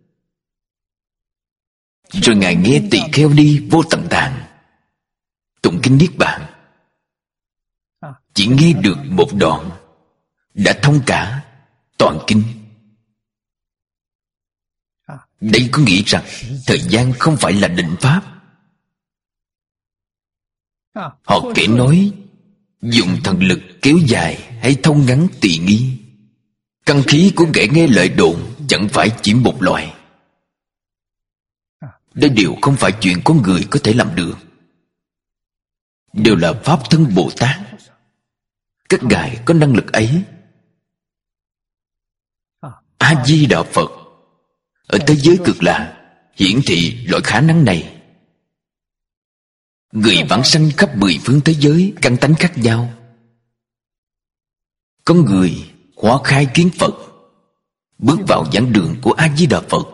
Rồi Ngài nghe Tỳ Kheo Ni Vô Tận Tạng tụng kinh Niết Bàn, chỉ nghe được một đoạn đã thông cả toàn kinh. Đây có nghĩa rằng thời gian không phải là định pháp. Họ kể nói dùng thần lực kéo dài hay thông ngắn tùy nghi. Căn khí của kẻ nghe lời đồn chẳng phải chỉ một loại. Đây đều không phải chuyện con người có thể làm được, đều là Pháp thân Bồ Tát. Các ngài có năng lực ấy. A Di Đà Phật ở thế giới cực lạc hiển thị loại khả năng này. Người vãng sanh khắp 10 phương thế giới, căn tánh khác nhau. Có người hóa khai kiến Phật, bước vào giảng đường của A Di Đà Phật,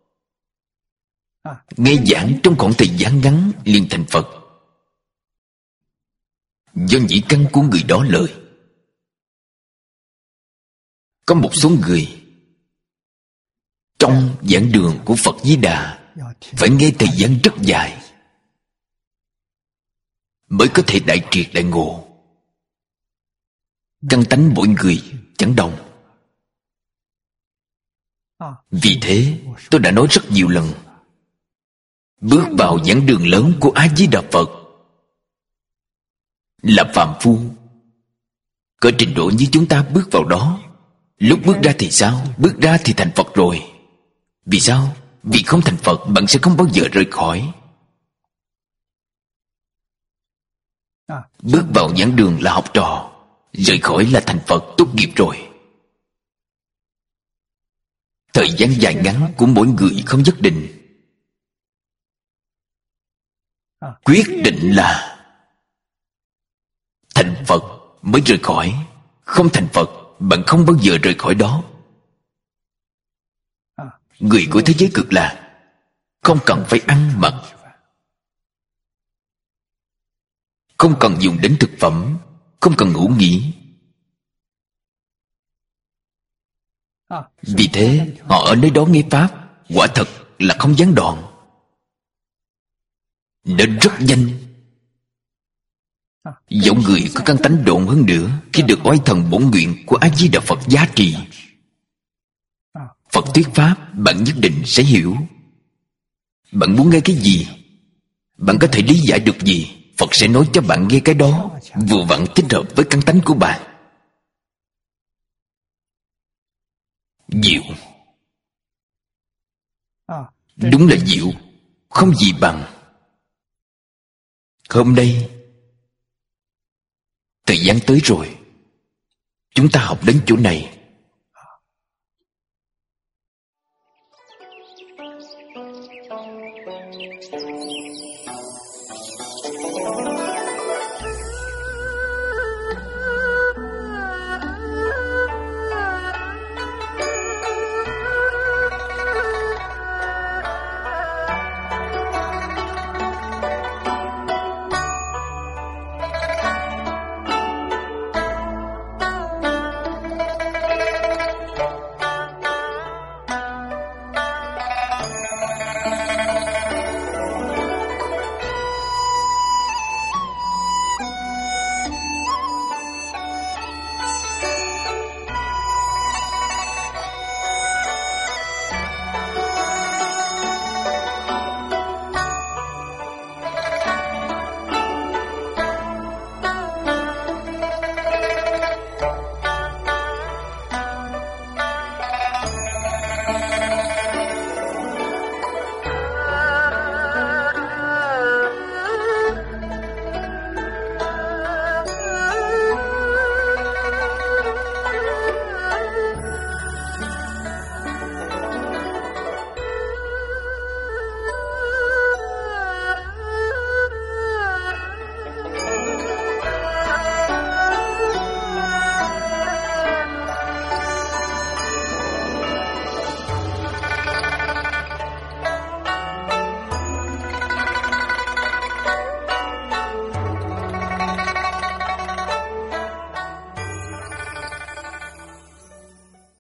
nghe giảng trong khoảng thời gian ngắn liền thành Phật, do nhĩ căn của người đó lời. Có một số người trong giảng đường của Phật Di Đà phải nghe thời gian rất dài mới có thể đại triệt đại ngộ. Căn tánh mỗi người chẳng đồng. Vì thế tôi đã nói rất nhiều lần, bước vào giảng đường lớn của A Di Đà Phật là phàm phu. Cỡ trình độ như chúng ta bước vào đó, lúc bước ra thì sao? Bước ra thì thành Phật rồi. Vì sao? Vì không thành Phật bạn sẽ không bao giờ rời khỏi. Bước vào giảng đường là học trò, rời khỏi là thành Phật tốt nghiệp rồi. Thời gian dài ngắn của mỗi người không nhất định. Quyết định là thành Phật mới rời khỏi. Không thành Phật bạn không bao giờ rời khỏi đó. Người của thế giới cực lạc không cần phải ăn mặc, không cần dùng đến thực phẩm, không cần ngủ nghỉ. Vì thế họ ở nơi đó nghe pháp quả thật là không gián đoạn, nên rất nhanh. Dẫu người có căn tánh độn hơn nữa, khi được oai thần bổn nguyện của A Di Đà Phật giá trị, Phật thuyết pháp, bạn nhất định sẽ hiểu. Bạn muốn nghe cái gì, bạn có thể lý giải được gì, Phật sẽ nói cho bạn nghe cái đó, vừa vặn thích hợp với căn tánh của bạn. Diệu, đúng là diệu, không gì bằng. Hôm nay thời gian tới rồi, chúng ta học đến chỗ này.